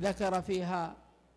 ذكر فيها.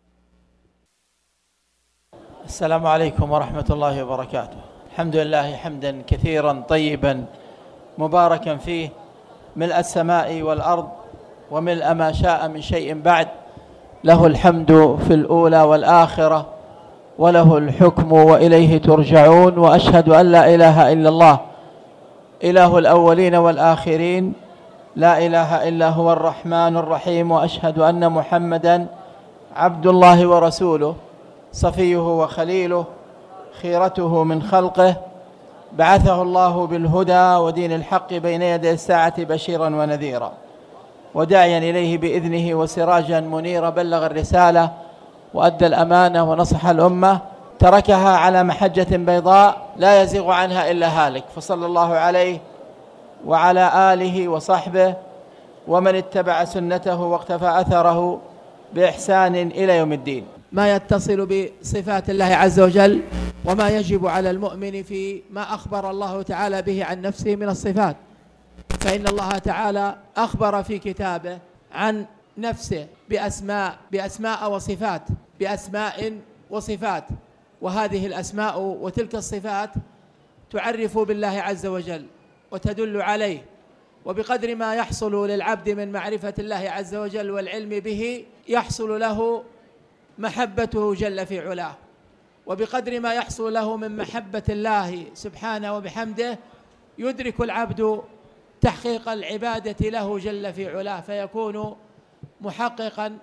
السلام عليكم ورحمة الله وبركاته. الحمد لله حمدا كثيرا طيبا مباركا فيه، ملء السماء والأرض وملء ما شاء من شيء بعد. له الحمد في الأولى والآخرة، وله الحكم وإليه ترجعون. وأشهد أن لا إله إلا الله، إله الأولين والآخرين، لا إله إلا هو الرحمن الرحيم. وأشهد أن محمدا عبد الله ورسوله، صفيه وخليله، خيرته من خلقه، بعثه الله بالهدى ودين الحق بين يدي الساعة بشيرا ونذيرا، وداعيا إليه بإذنه وسراجا منيرا. بلغ الرسالة وأدى الأمانة ونصح الأمة، تركها على محجة بيضاء لا يزيغ عنها إلا هالك. فصلى الله عليه وعلى آله وصحبه ومن اتبع سنته واقتفى أثره بإحسان إلى يوم الدين. ما يتصل بصفات الله عز وجل وما يجب على المؤمن في ما أخبر الله تعالى به عن نفسه من الصفات. فإن الله تعالى أخبر في كتابه عن نفسه بأسماء وصفات، بأسماء وصفات، وهذه الأسماء وتلك الصفات تعرف بالله عز وجل وتدل عليه. وبقدر ما يحصل للعبد من معرفة الله عز وجل والعلم به يحصل له محبته جل في علاه، وبقدر ما يحصل له من محبة الله سبحانه وبحمده يدرك العبد تحقيق العبادة له جل في علاه، فيكون محققا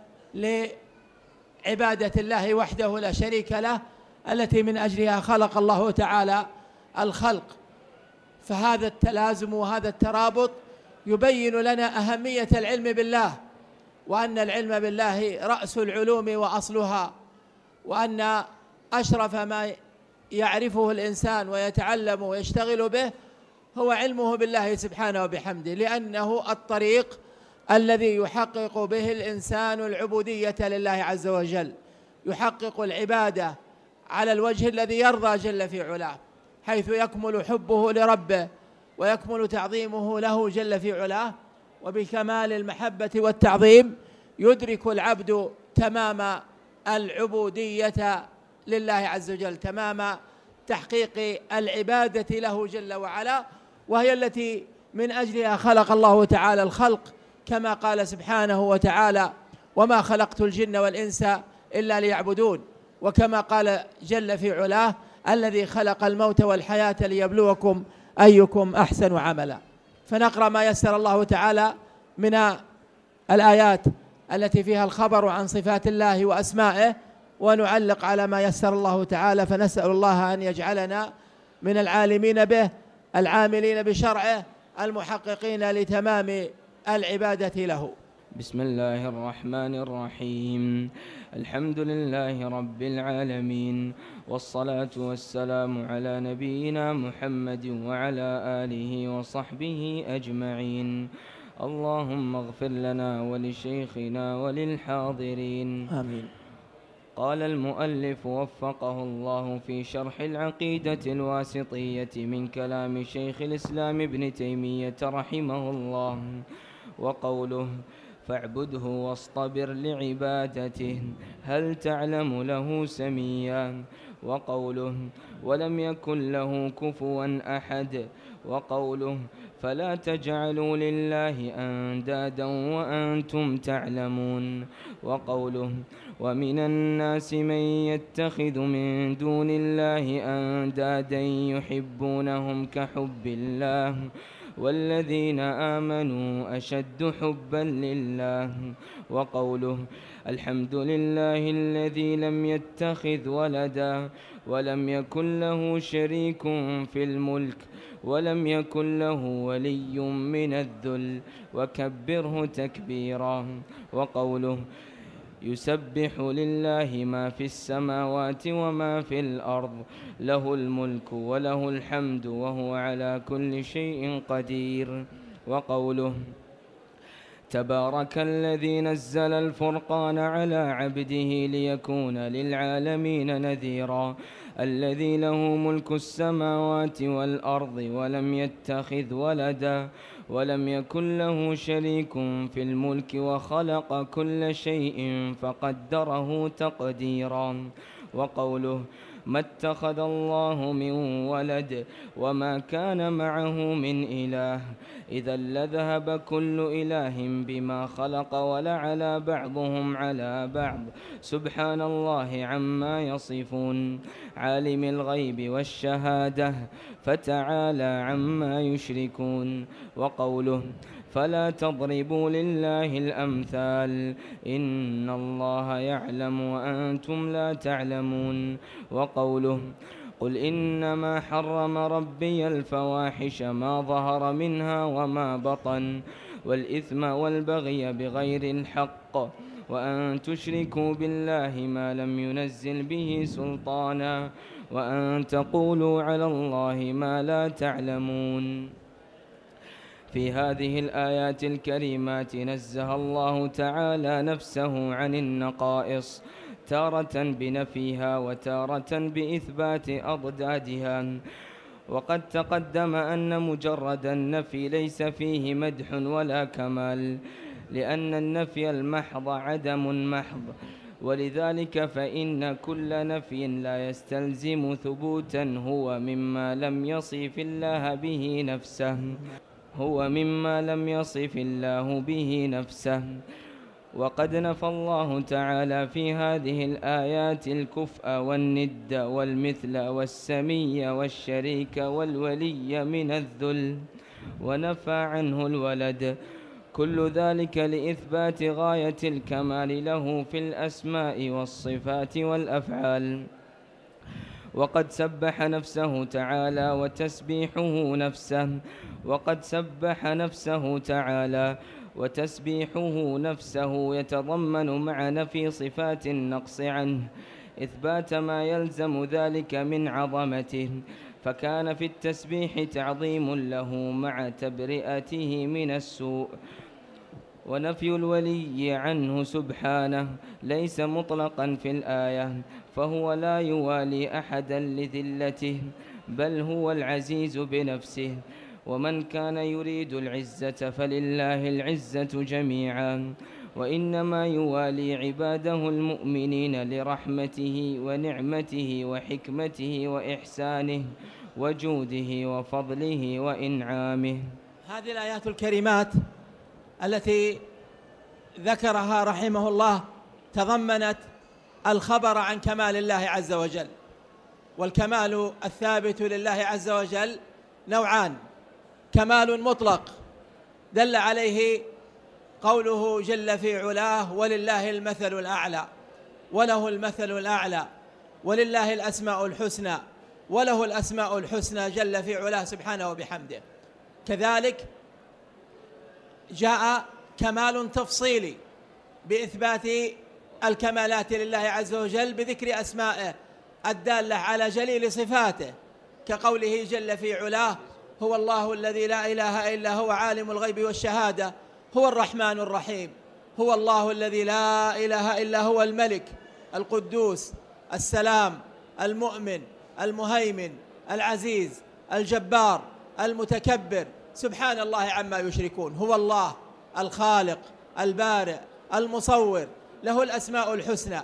لعبادة الله وحده لا شريك له، التي من أجلها خلق الله تعالى الخلق. فهذا التلازم وهذا الترابط يبين لنا أهمية العلم بالله، وأن العلم بالله رأس العلوم وأصلها، وأن أشرف ما يعرفه الإنسان ويتعلم ويشتغل به هو علمه بالله سبحانه وبحمده، لأنه الطريق الذي يحقق به الإنسان العبودية لله عز وجل، يحقق العبادة على الوجه الذي يرضى جل في علاه، حيث يكمل حبه لربه ويكمل تعظيمه له جل في علاه. وبكمال المحبة والتعظيم يدرك العبد تمام العبودية لله عز وجل، تمام تحقيق العبادة له جل وعلا، وهي التي من أجلها خلق الله تعالى الخلق، كما قال سبحانه وتعالى: وما خلقت الجن والإنس إلا ليعبدون. وكما قال جل في علاه: الذي خلق الموت والحياة ليبلوكم أيكم أحسن عملا. فنقرأ ما يسر الله تعالى من الآيات التي فيها الخبر عن صفات الله وأسمائه، ونعلق على ما يسر الله تعالى، فنسأل الله أن يجعلنا من العالمين به، العاملين بشرعه، المحققين لتمام العبادة له. بسم الله الرحمن الرحيم. الحمد لله رب العالمين، والصلاة والسلام على نبينا محمد وعلى آله وصحبه أجمعين. اللهم اغفر لنا ولشيخنا وللحاضرين، آمين. قال المؤلف وفقه الله في شرح العقيدة الواسطية من كلام شيخ الإسلام ابن تيمية رحمه الله، وقوله: فاعبده واصطبر لعبادته، هل تعلم له سميا. وقوله: ولم يكن له كفوا أحد. وقوله: فلا تجعلوا لله أندادا وأنتم تعلمون. وقوله: ومن الناس من يتخذ من دون الله أندادا يحبونهم كحب الله والذين آمنوا أشد حبا لله. وقوله: الحمد لله الذي لم يتخذ ولدا ولم يكن له شريك في الملك ولم يكن له ولي من الذل وكبره تكبيرا. وقوله: يسبح لله ما في السماوات وما في الأرض، له الملك وله الحمد وهو على كل شيء قدير. وقوله: تبارك الذي نزل الفرقان على عبده ليكون للعالمين نذيرا، الذي له ملك السماوات والأرض ولم يتخذ ولدا ولم يكن له شريك في الملك وخلق كل شيء فقدره تقديرا. وقوله ما اتخذ الله من ولد وما كان معه من إله إذا لذهب كل إله بما خلق ولعلى بعضهم على بعض سبحان الله عما يصفون عالم الغيب والشهادة فتعالى عما يشركون. وقوله فلا تضربوا لله الأمثال إن الله يعلم وأنتم لا تعلمون. وقوله قل إنما حرم ربي الفواحش ما ظهر منها وما بطن والإثم والبغي بغير الحق وأن تشركوا بالله ما لم ينزل به سلطانا وأن تقولوا على الله ما لا تعلمون. في هذه الآيات الكريمات نزه الله تعالى نفسه عن النقائص تارة بنفيها وتارة بإثبات أضدادها. وقد تقدم أن مجرد النفي ليس فيه مدح ولا كمال لأن النفي المحض عدم محض، ولذلك فإن كل نفي لا يستلزم ثبوتا هو مما لم يصف الله به نفسه. وقد نفى الله تعالى في هذه الآيات الكفء والند والمثل والسمي والشريك والولي من الذل ونفى عنه الولد، كل ذلك لإثبات غاية الكمال له في الأسماء والصفات والأفعال. وقد سبح نفسه تعالى وتسبيحه نفسه يتضمن مع نفي صفات النقص عنه إثبات ما يلزم ذلك من عظمته، فكان في التسبيح تعظيم له مع تبرئته من السوء. ونفي الولي عنه سبحانه ليس مطلقا في الآية، فهو لا يوالي أحدا لذلته بل هو العزيز بنفسه، ومن كان يريد العزة فلله العزة جميعا، وإنما يوالي عباده المؤمنين لرحمته ونعمته وحكمته وإحسانه وجوده وفضله وإنعامه. هذه الآيات الكريمات التي ذكرها رحمه الله تضمنت الخبر عن كمال الله عز وجل، والكمال الثابت لله عز وجل نوعان: كمال مطلق دل عليه قوله جل في علاه ولله المثل الأعلى، وله المثل الأعلى ولله الأسماء الحسنى، وله الأسماء الحسنى جل في علاه سبحانه وبحمده. كذلك جاء كمال تفصيلي بإثبات الكمالات لله عز وجل بذكر أسمائه الدالة على جليل صفاته، كقوله جل في علاه هو الله الذي لا إله إلا هو عالم الغيب والشهادة هو الرحمن الرحيم، هو الله الذي لا إله إلا هو الملك القدوس السلام المؤمن المهيمن العزيز الجبار المتكبر، سبحان الله عما يشركون. هو الله الخالق البارئ المصور، له الأسماء الحسنى.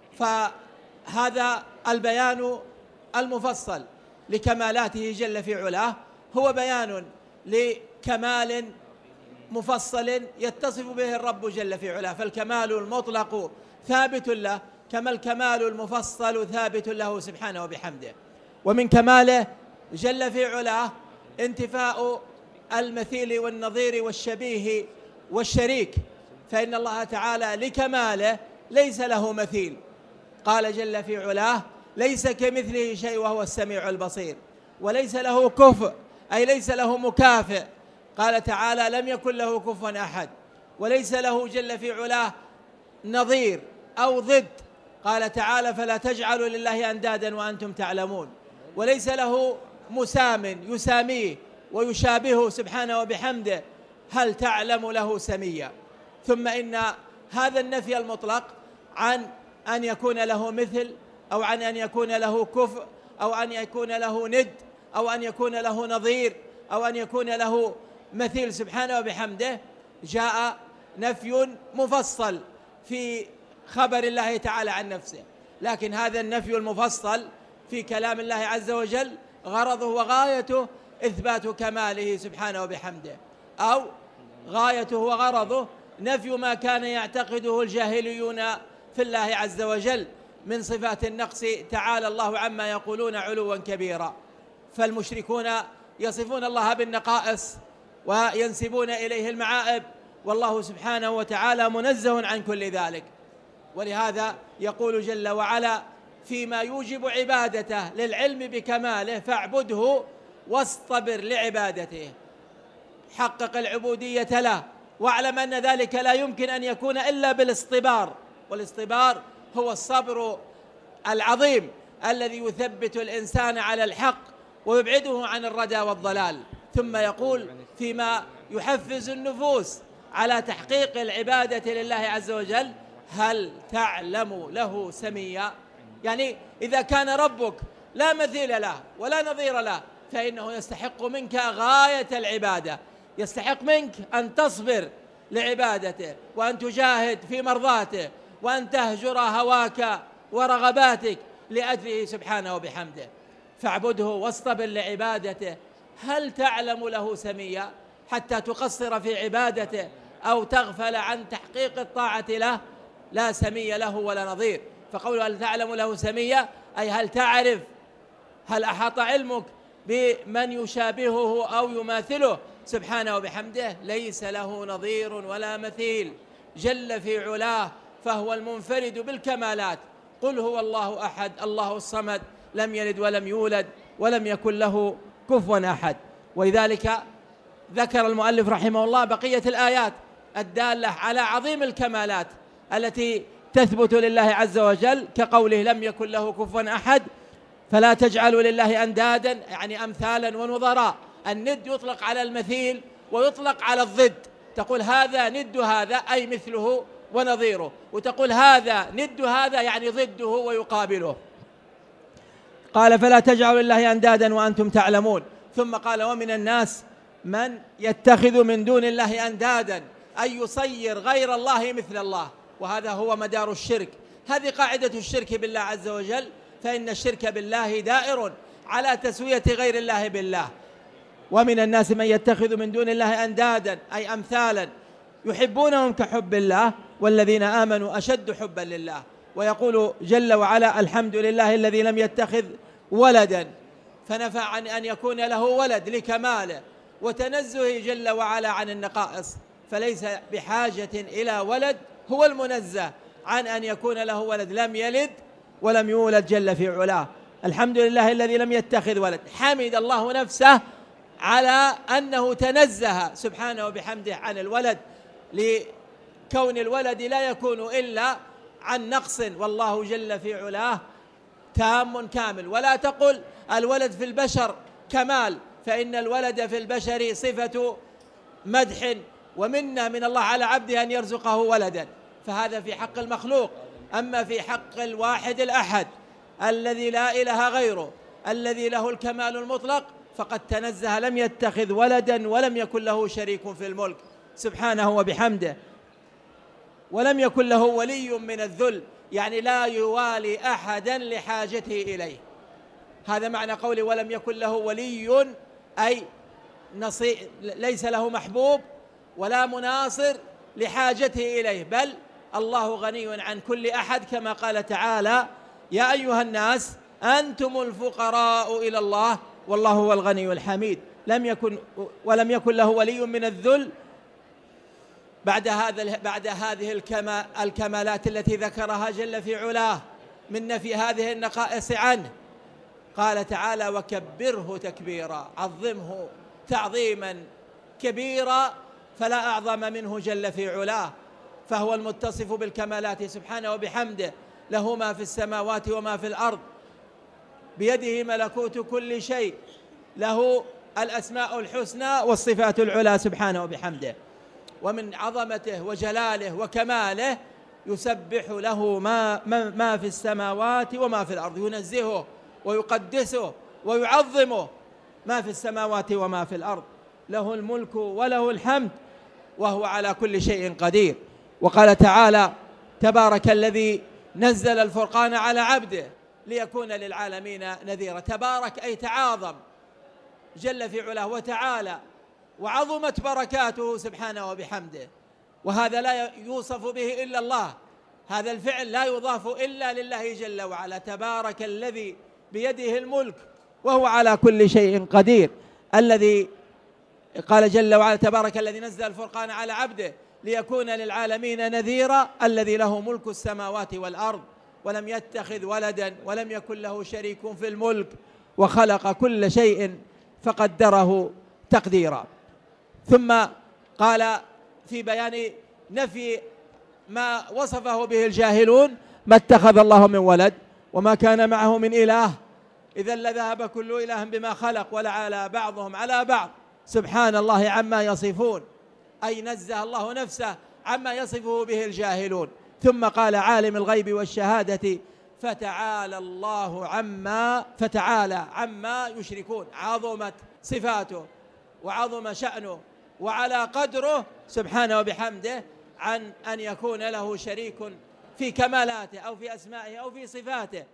فهذا البيان المفصل لكمالاته جل في علاه هو بيان لكمال مفصل يتصف به الرب جل في علاه، فالكمال المطلق ثابت له كما الكمال المفصل ثابت له سبحانه وبحمده. ومن كماله جل في علاه انتفاء المثيل والنظير والشبيه والشريك، فإن الله تعالى لكماله ليس له مثيل. قال جل في علاه ليس كمثله شيء وهو السميع البصير، وليس له كفء أي ليس له مكافئ. قال تعالى لم يكن له كفوا أحد، وليس له جل في علاه نظير أو ضد. قال تعالى فلا تجعلوا لله أندادا وأنتم تعلمون، وليس له مسام يساميه ويشابهه سبحانه وبحمده، هل تعلم له سميا. ثم إن هذا النفي المطلق عن أن يكون له مثل أو عن أن يكون له كفء أو أن يكون له ند أو أن يكون له نظير أو أن يكون له مثيل سبحانه وبحمده، جاء نفي مفصل في خبر الله تعالى عن نفسه، لكن هذا النفي المفصل في كلام الله عز وجل غرضه وغايته إثبات كماله سبحانه وبحمده، أو غايته وغرضه نفي ما كان يعتقده الجاهليون في الله عز وجل من صفات النقص، تعالى الله عما يقولون علوا كبيرا. فالمشركون يصفون الله بالنقائص وينسبون إليه المعائب، والله سبحانه وتعالى منزه عن كل ذلك. ولهذا يقول جل وعلا فيما يوجب عبادته للعلم بكماله: فاعبده واصطبر لعبادته، حقق العبودية له، واعلم أن ذلك لا يمكن أن يكون إلا بالاصطبار، والاصطبار هو الصبر العظيم الذي يثبت الإنسان على الحق ويبعده عن الردى والضلال. ثم يقول فيما يحفز النفوس على تحقيق العبادة لله عز وجل: هل تعلم له سميا؟ يعني إذا كان ربك لا مثيل له ولا نظير له، فإنه يستحق منك غاية العبادة، يستحق منك أن تصبر لعبادته، وأن تجاهد في مرضاته، وأن تهجر هواك ورغباتك لأجله سبحانه وبحمده. فاعبده واصطبر لعبادته. هل تعلم له سميا؟ حتى تقصر في عبادته أو تغفل عن تحقيق الطاعة له، لا سمي له ولا نظير. فقوله هل تعلم له سميا أي هل تعرف، هل أحاط علمك بمن يشابهه أو يماثله سبحانه وبحمده؟ ليس له نظير ولا مثيل جل في علاه، فهو المنفرد بالكمالات. قل هو الله أحد الله الصمد لم يلد ولم يولد ولم يكن له كفوا أحد. ولذلك ذكر المؤلف رحمه الله بقية الآيات الدالة على عظيم الكمالات التي تثبت لله عز وجل، كقوله لم يكن له كفوا أحد، فلا تجعلوا لله أندادا يعني أمثالا ونظراء. الند يطلق على المثيل ويطلق على الضد، تقول هذا ند هذا أي مثله ونظيره، وتقول هذا ند هذا يعني ضده ويقابله. قال فلا تجعلوا لله أندادا وأنتم تعلمون. ثم قال ومن الناس من يتخذ من دون الله أندادا، أي يصير غير الله مثل الله، وهذا هو مدار الشرك. هذه قاعدة الشرك بالله عز وجل، فإن الشرك بالله دائر على تسوية غير الله بالله. ومن الناس من يتخذ من دون الله أندادا أي أمثالا يحبونهم كحب الله والذين آمنوا أشد حبا لله. ويقول جل وعلا الحمد لله الذي لم يتخذ ولدا، فنفى عن أن يكون له ولد لكماله وتنزه جل وعلا عن النقائص، فليس بحاجة إلى ولد، هو المنزه عن أن يكون له ولد، لم يلد ولم يولد جل في علاه. الحمد لله الذي لم يتخذ ولد، حمد الله نفسه على أنه تنزه سبحانه وبحمده عن الولد، لكون الولد لا يكون إلا عن نقص، والله جل في علاه تام كامل. ولا تقل الولد في البشر كمال، فإن الولد في البشر صفة مدح ومنة من الله على عبده أن يرزقه ولدا، فهذا في حق المخلوق. أما في حق الواحد الأحد الذي لا إله غيره الذي له الكمال المطلق فقد تنزه، لم يتخذ ولدا ولم يكن له شريك في الملك سبحانه وبحمده، ولم يكن له ولي من الذل، يعني لا يوالي أحدا لحاجته إليه. هذا معنى قوله ولم يكن له ولي، أي ليس له محبوب ولا مناصر لحاجته إليه، بل الله غني عن كل أحد، كما قال تعالى يا أيها الناس أنتم الفقراء إلى الله والله هو الغني الحميد. ولم يكن له ولي من الذل بعد هذه الكمالات التي ذكرها جل في علاه من نفي هذه النقائص عنه. قال تعالى وكبره تكبيرا، عظمه تعظيما كبيرا، فلا أعظم منه جل في علاه، فهو المتصف بالكمالات سبحانه وبحمده، له ما في السماوات وما في الأرض، بيده ملكوت كل شيء، له الأسماء الحسنى والصفات العلى سبحانه وبحمده. ومن عظمته وجلاله وكماله يسبح له ما في السماوات وما في الأرض، ينزهه ويقدسه ويعظمه ما في السماوات وما في الأرض، له الملك وله الحمد وهو على كل شيء قدير. وقال تعالى: تبارك الذي نزل الفرقان على عبده ليكون للعالمين نذيرا. تبارك أي تعاظم جل في علاه وتعالى، وعظمت بركاته سبحانه وبحمده، وهذا لا يوصف به إلا الله، هذا الفعل لا يضاف إلا لله جل وعلا. تبارك الذي بيده الملك وهو على كل شيء قدير، الذي قال جل وعلا: تبارك الذي نزل الفرقان على عبده ليكون للعالمين نذيرا، الذي له ملك السماوات والأرض ولم يتخذ ولدا ولم يكن له شريك في الملك وخلق كل شيء فقدره تقديرا. ثم قال في بيان نفي ما وصفه به الجاهلون: ما اتخذ الله من ولد وما كان معه من إله إذا لذهب كل إله بما خلق ولعلى بعضهم على بعض سبحان الله عما يصفون، أي نزه الله نفسه عما يصفه به الجاهلون. ثم قال: عالم الغيب والشهادة فتعالى عما يشركون. عظمت صفاته وعظم شأنه وعلى قدره سبحانه وبحمده عن أن يكون له شريك في كمالاته أو في أسمائه أو في صفاته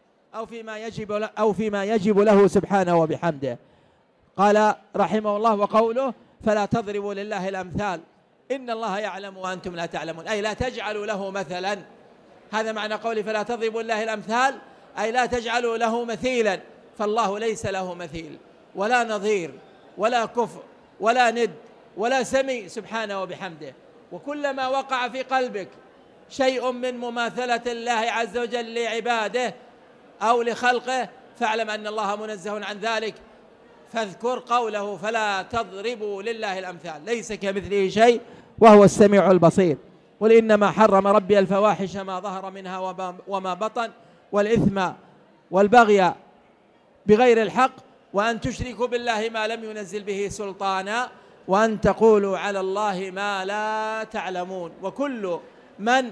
أو فيما يجب له سبحانه وبحمده. قال رحمه الله: وقوله: فلا تضربوا لله الأمثال إن الله يعلم وأنتم لا تعلمون، أي لا تجعلوا له مثلا. هذا معنى قوله فلا تضربوا لله الأمثال، أي لا تجعلوا له مثيلا، فالله ليس له مثيل ولا نظير ولا كفء ولا ند ولا سمي سبحانه وبحمده. وكلما وقع في قلبك شيء من مماثلة الله عز وجل لعباده أو لخلقه فاعلم أن الله منزه عن ذلك، فاذكر قوله: فلا تضربوا لله الأمثال، ليس كمثله شيء وهو السميع البصير. قل إنما حرم ربي الفواحش ما ظهر منها وما بطن والإثم والبغي بغير الحق وأن تشركوا بالله ما لم ينزل به سلطانا وأن تقولوا على الله ما لا تعلمون. وكل من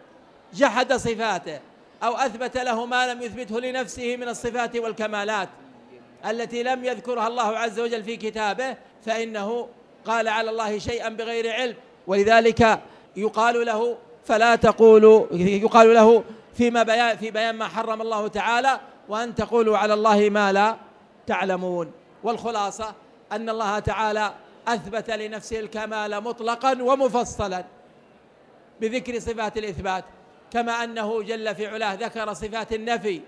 جحد صفاته أو أثبت له ما لم يثبته لنفسه من الصفات والكمالات التي لم يذكرها الله عز وجل في كتابه فإنه قال على الله شيئا بغير علم. ولذلك يقال له فلا تقولوا، يقال له في بيان ما حرم الله تعالى: وأن تقولوا على الله ما لا تعلمون. والخلاصة أن الله تعالى أثبت لنفسه الكمال مطلقا ومفصلا بذكر صفات الإثبات، كما أنه جل في علاه ذكر صفات النفي،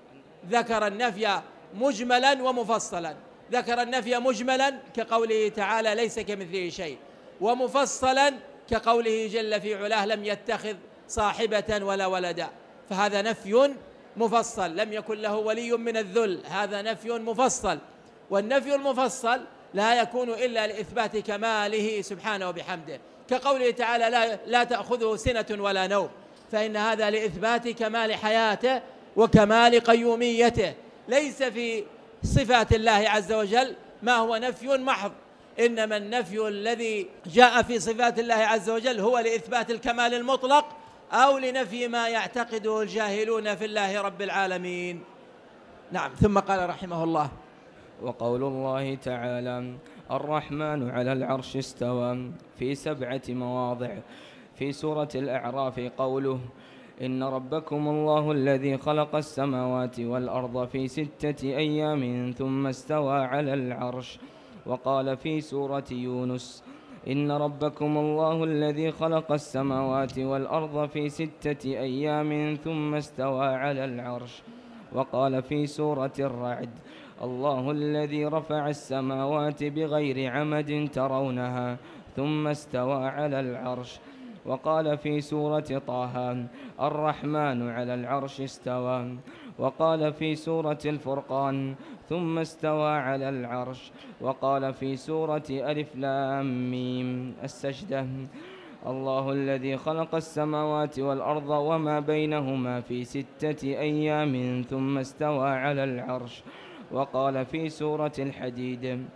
ذكر النفي مجملا ومفصلا. ذكر النفي مجملا كقوله تعالى: ليس كمثله شيء، ومفصلا كقوله جل في علاه: لم يتخذ صاحبة ولا ولدا. فهذا نفي مفصل، لم يكن له ولي من الذل، هذا نفي مفصل. والنفي المفصل لا يكون إلا لإثبات كماله سبحانه وبحمده، كقوله تعالى: لا تأخذه سنة ولا نوم، فإن هذا لإثبات كمال حياته وكمال قيوميته. ليس في صفات الله عز وجل ما هو نفي محض، إنما النفي الذي جاء في صفات الله عز وجل هو لإثبات الكمال المطلق أو لنفي ما يعتقده الجاهلون في الله رب العالمين. نعم. ثم قال رحمه الله: وقول الله تعالى: الرحمن على العرش استوى، في 7 مواضع. في سورة الأعراف قوله: إن ربكم الله الذي خلق السماوات والأرض في 6 أيام ثم استوى على العرش. وقال في سورة يونس: إن ربكم الله الذي خلق السماوات والأرض في 6 أيام ثم استوى على العرش. وقال في سورة الرعد: الله الذي رفع السماوات بغير عمد ترونها ثم استوى على العرش. وقال في سورة طه: الرحمن على العرش استوى. وقال في سورة الفرقان: ثم استوى على العرش. وقال في سورة ألف لام ميم السجدة: الله الذي خلق السماوات والأرض وما بينهما في 6 أيام ثم استوى على العرش. وقال في سورة الحديد: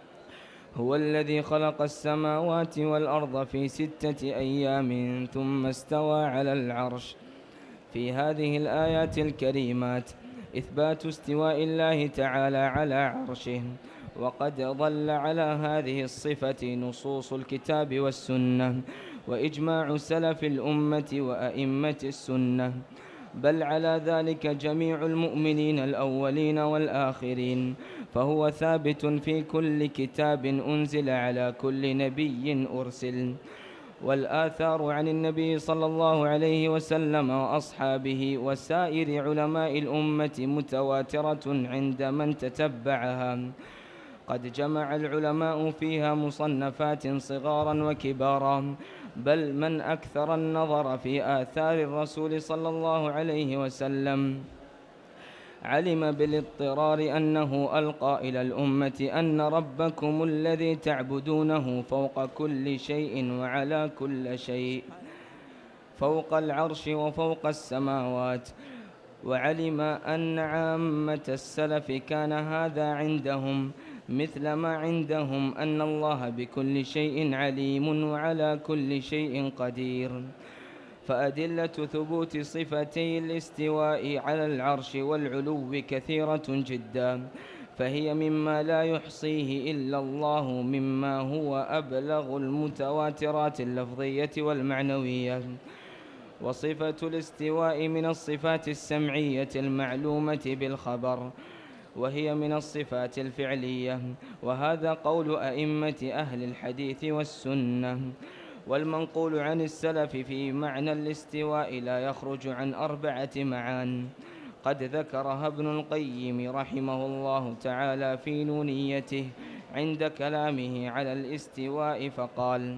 هو الذي خلق السماوات والأرض في 6 أيام ثم استوى على العرش. في هذه الآيات الكريمات إثبات استواء الله تعالى على عرشه، وقد ضل على هذه الصفة نصوص الكتاب والسنة وإجماع سلف الأمة وأئمة السنة، بل على ذلك جميع المؤمنين الأولين والآخرين، فهو ثابت في كل كتاب أنزل على كل نبي أرسل. والآثار عن النبي صلى الله عليه وسلم وأصحابه وسائر علماء الأمة متواترة عند من تتبعها. قد جمع العلماء فيها مصنفات صغارا وكبارا، بل من أكثر النظر في آثار الرسول صلى الله عليه وسلم علم بالاضطرار أنه ألقى إلى الأمة أن ربكم الذي تعبدونه فوق كل شيء وعلى كل شيء، فوق العرش وفوق السماوات. وعلم أن عامة السلف كان هذا عندهم مثل ما عندهم أن الله بكل شيء عليم وعلى كل شيء قدير. فأدلة ثبوت صفتي الاستواء على العرش والعلو كثيرة جدا، فهي مما لا يحصيه إلا الله، مما هو أبلغ المتواترات اللفظية والمعنوية. وصفة الاستواء من الصفات السمعية المعلومة بالخبر، وهي من الصفات الفعلية، وهذا قول أئمة أهل الحديث والسنة. والمنقول عن السلف في معنى الاستواء لا يخرج عن 4 معان قد ذكرها ابن القيم رحمه الله تعالى في نونيته عند كلامه على الاستواء، فقال: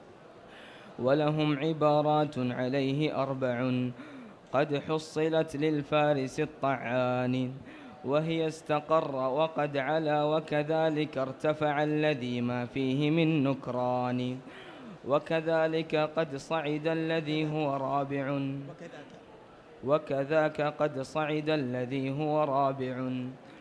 ولهم عبارات عليه 4 قد حصلت للفارس الطعان، وهي استقر وقد علا وكذلك ارتفع الذي ما فيه من نكران، وكذلك قد صعد الذي هو رابع، وكذاك قد صعد الذي هو رابع.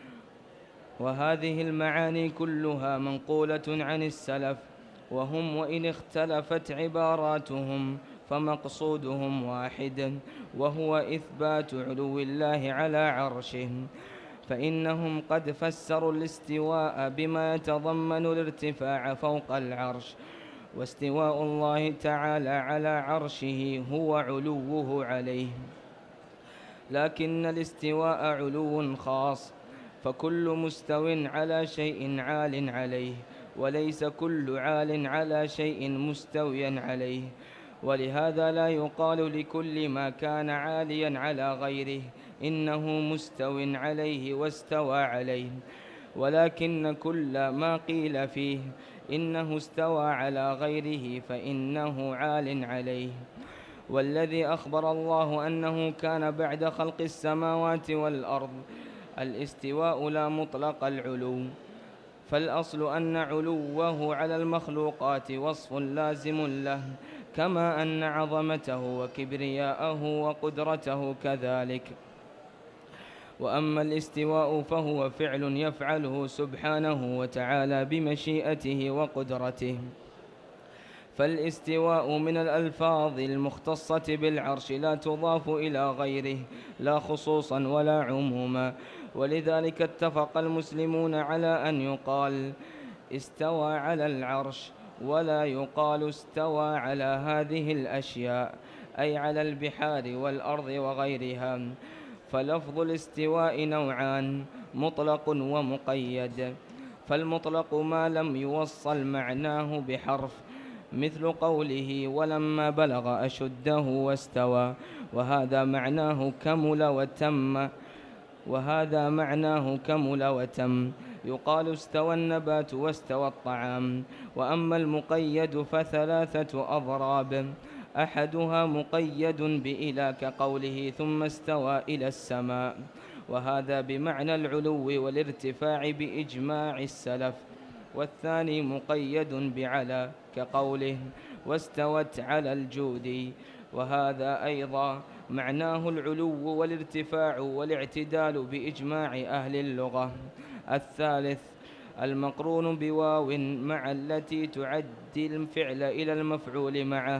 وهذه المعاني كلها منقولة عن السلف، وهم وإن اختلفت عباراتهم فمقصودهم واحد، وهو إثبات علو الله على عرشه. فإنهم قد فسروا الاستواء بما يتضمن الارتفاع فوق العرش، واستواء الله تعالى على عرشه هو علوه عليه، لكن الاستواء علو خاص، فكل مستو على شيء عال عليه، وليس كل عال على شيء مستويا عليه. ولهذا لا يقال لكل ما كان عاليا على غيره إنه مستو عليه واستوى عليه، ولكن كل ما قيل فيه إنه استوى على غيره فإنه عال عليه. والذي أخبر الله أنه كان بعد خلق السماوات والأرض الاستواء لا مطلق العلو، فالأصل أن علوه على المخلوقات وصف لازم له، كما أن عظمته وكبرياءه وقدرته كذلك. وأما الاستواء فهو فعل يفعله سبحانه وتعالى بمشيئته وقدرته. فالاستواء من الألفاظ المختصة بالعرش لا تضاف إلى غيره لا خصوصا ولا عموما، ولذلك اتفق المسلمون على أن يقال استوى على العرش، ولا يقال استوى على هذه الأشياء، أي على البحار والأرض وغيرها. فلفظ الاستواء نوعان: مطلق ومقيد. فالمطلق ما لم يوصل معناه بحرف، مثل قوله ولما بلغ أشده واستوى، وهذا معناه كمل وتم، يقال استوى النبات واستوى الطعام. وأما المقيد فثلاثة أضراب، أحدها مقيد بإلى كقوله ثم استوى إلى السماء، وهذا بمعنى العلو والارتفاع بإجماع السلف. والثاني مقيد بعلى كقوله واستوت على الجود، وهذا أيضا معناه العلو والارتفاع والاعتدال بإجماع أهل اللغة. الثالث المقرون بواو مع التي تعدي الفعل إلى المفعول معه،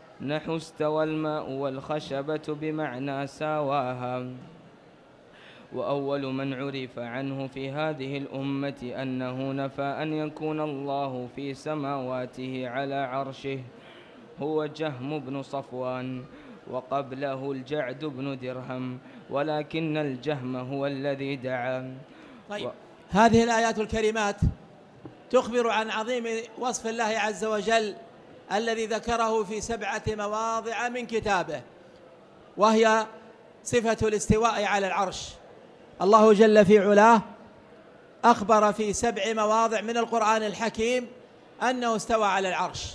نحو استوى الماء والخشبة بمعنى ساواها. وأول من عرف عنه في هذه الأمة أنه نفى أن يكون الله في سماواته على عرشه هو جهم بن صفوان، وقبله الجعد بن درهم، ولكن الجهم هو الذي دعا. طيب، هذه الآيات الكريمات تخبر عن عظيم وصف الله عز وجل الذي ذكره في 7 مواضع من كتابه، وهي صفة الاستواء على العرش. الله جل في علاه أخبر في 7 مواضع من القرآن الحكيم أنه استوى على العرش،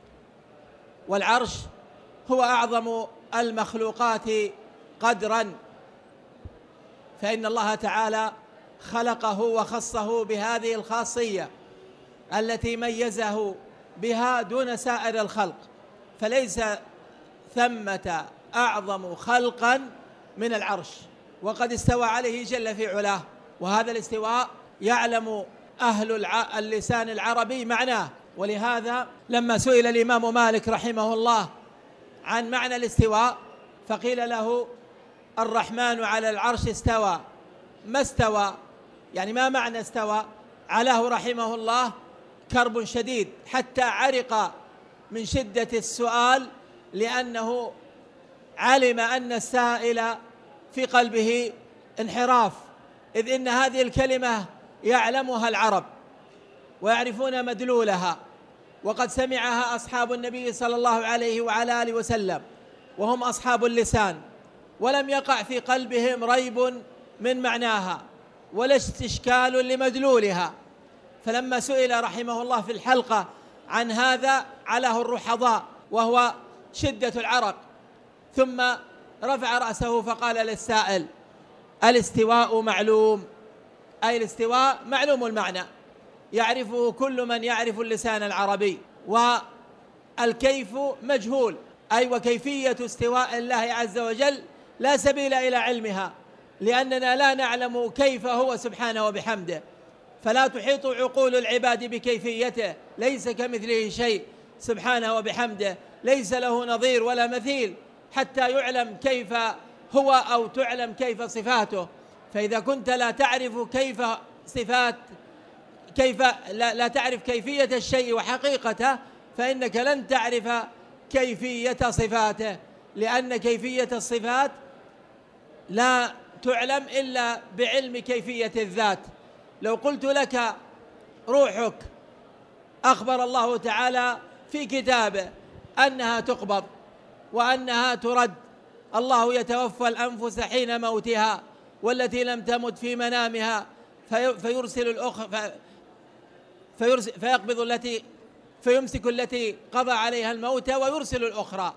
والعرش هو أعظم المخلوقات قدرا، فإن الله تعالى خلقه وخصه بهذه الخاصية التي ميزه بها دون سائر الخلق، فليس ثمة أعظم خلقا من العرش، وقد استوى عليه جل في علاه. وهذا الاستواء يعلم أهل اللسان العربي معناه، ولهذا لما سئل الإمام مالك رحمه الله عن معنى الاستواء فقيل له: الرحمن على العرش استوى. ما استوى؟ يعني ما معنى استوى؟ علاه رحمه الله كرب شديد حتى عرق من شدة السؤال، لأنه علم أن السائل في قلبه انحراف، إذ إن هذه الكلمة يعلمها العرب ويعرفون مدلولها، وقد سمعها أصحاب النبي صلى الله عليه وعلى آله وسلم وهم أصحاب اللسان، ولم يقع في قلبهم ريب من معناها ولا استشكال لمدلولها. فلما سئل رحمه الله في الحلقة عن هذا علاه الرحضاء وهو شدة العرق، ثم رفع رأسه فقال للسائل: الاستواء معلوم، أي الاستواء معلوم المعنى، يعرفه كل من يعرف اللسان العربي، والكيف مجهول، أي وكيفية استواء الله عز وجل لا سبيل إلى علمها، لأننا لا نعلم كيف هو سبحانه وبحمده، فلا تحيط عقول العباد بكيفيته، ليس كمثله شيء سبحانه وبحمده، ليس له نظير ولا مثيل حتى يعلم كيف هو أو تعلم كيف صفاته. فإذا كنت لا تعرف كيف صفات لا تعرف كيفية الشيء وحقيقته، فإنك لن تعرف كيفية صفاته، لأن كيفية الصفات لا تعلم إلا بعلم كيفية الذات. لو قلت لك روحك، أخبر الله تعالى في كتابه أنها تقبض وأنها ترد، الله يتوفى الأنفس حين موتها والتي لم تمت في منامها فيمسك التي قضى عليها الموت ويرسل الأخرى.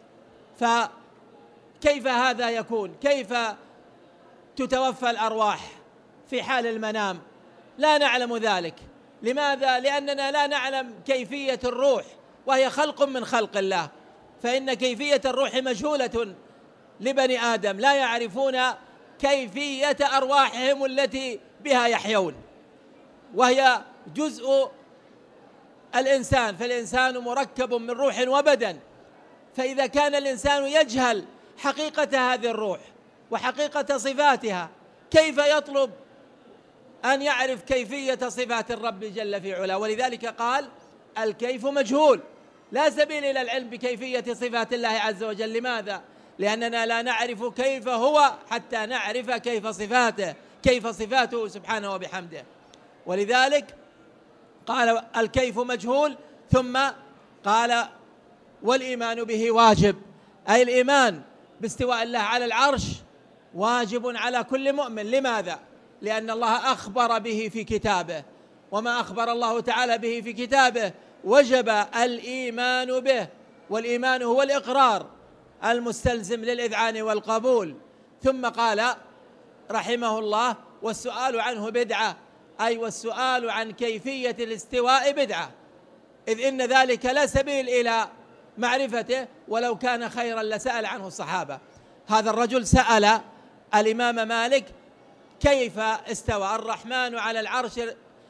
فكيف هذا يكون؟ كيف تتوفى الأرواح في حال المنام؟ لا نعلم ذلك. لماذا؟ لأننا لا نعلم كيفية الروح، وهي خلق من خلق الله، فإن كيفية الروح مجهولة لبني آدم، لا يعرفون كيفية أرواحهم التي بها يحيون، وهي جزء الإنسان، فالإنسان مركب من روح وبدن. فإذا كان الإنسان يجهل حقيقة هذه الروح وحقيقة صفاتها، كيف يطلب أن يعرف كيفية صفات الرب جل في علاه؟ ولذلك قال: الكيف مجهول، لا سبيل إلى العلم بكيفية صفات الله عز وجل. لماذا؟ لأننا لا نعرف كيف هو حتى نعرف كيف صفاته، كيف صفاته سبحانه وبحمده. ولذلك قال: الكيف مجهول، ثم قال: والإيمان به واجب، أي الإيمان باستواء الله على العرش واجب على كل مؤمن. لماذا؟ لأن الله أخبر به في كتابه، وما أخبر الله تعالى به في كتابه وجب الإيمان به، والإيمان هو الإقرار المستلزم للإذعان والقبول. ثم قال رحمه الله: والسؤال عنه بدعة، أي والسؤال عن كيفية الاستواء بدعة، إذ إن ذلك لا سبيل إلى معرفته، ولو كان خيرا لسأل عنه الصحابة. هذا الرجل سأل الإمام مالك: كيف استوى الرحمن على العرش؟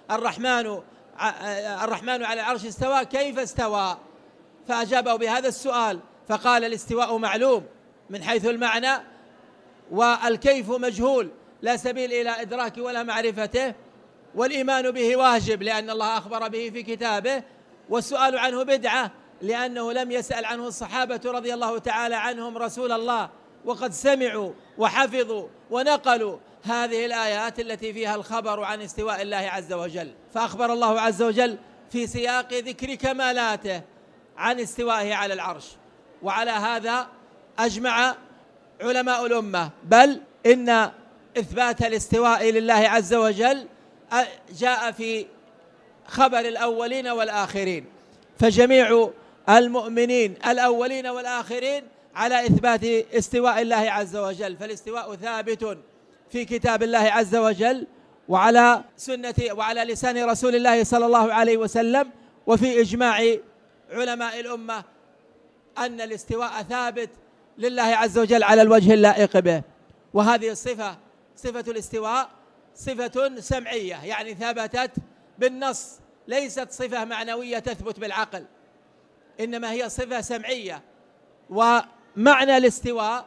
الرحمن على العرش استوى، كيف استوى؟ فأجابه بهذا السؤال، فقال: الاستواء معلوم من حيث المعنى، والكيف مجهول لا سبيل إلى إدراكه ولا معرفته، والإيمان به واجب لأن الله أخبر به في كتابه، والسؤال عنه بدعة لأنه لم يسأل عنه الصحابة رضي الله تعالى عنهم رسول الله، وقد سمعوا وحفظوا ونقلوا هذه الآيات التي فيها الخبر عن استواء الله عز وجل. فأخبر الله عز وجل في سياق ذكر كمالاته عن استوائه على العرش، وعلى هذا أجمع علماء الأمة، بل إن إثبات الاستواء لله عز وجل جاء في خبر الأولين والآخرين، فجميع المؤمنين الأولين والآخرين على إثبات استواء الله عز وجل. فالاستواء ثابت في كتاب الله عز وجل وعلى سنة وعلى لسان رسول الله صلى الله عليه وسلم، وفي إجماع علماء الأمة أن الاستواء ثابت لله عز وجل على الوجه اللائق به. وهذه الصفة، صفة الاستواء، صفة سمعية، يعني ثبتت بالنص، ليست صفة معنوية تثبت بالعقل، إنما هي صفة سمعية. ومعنى الاستواء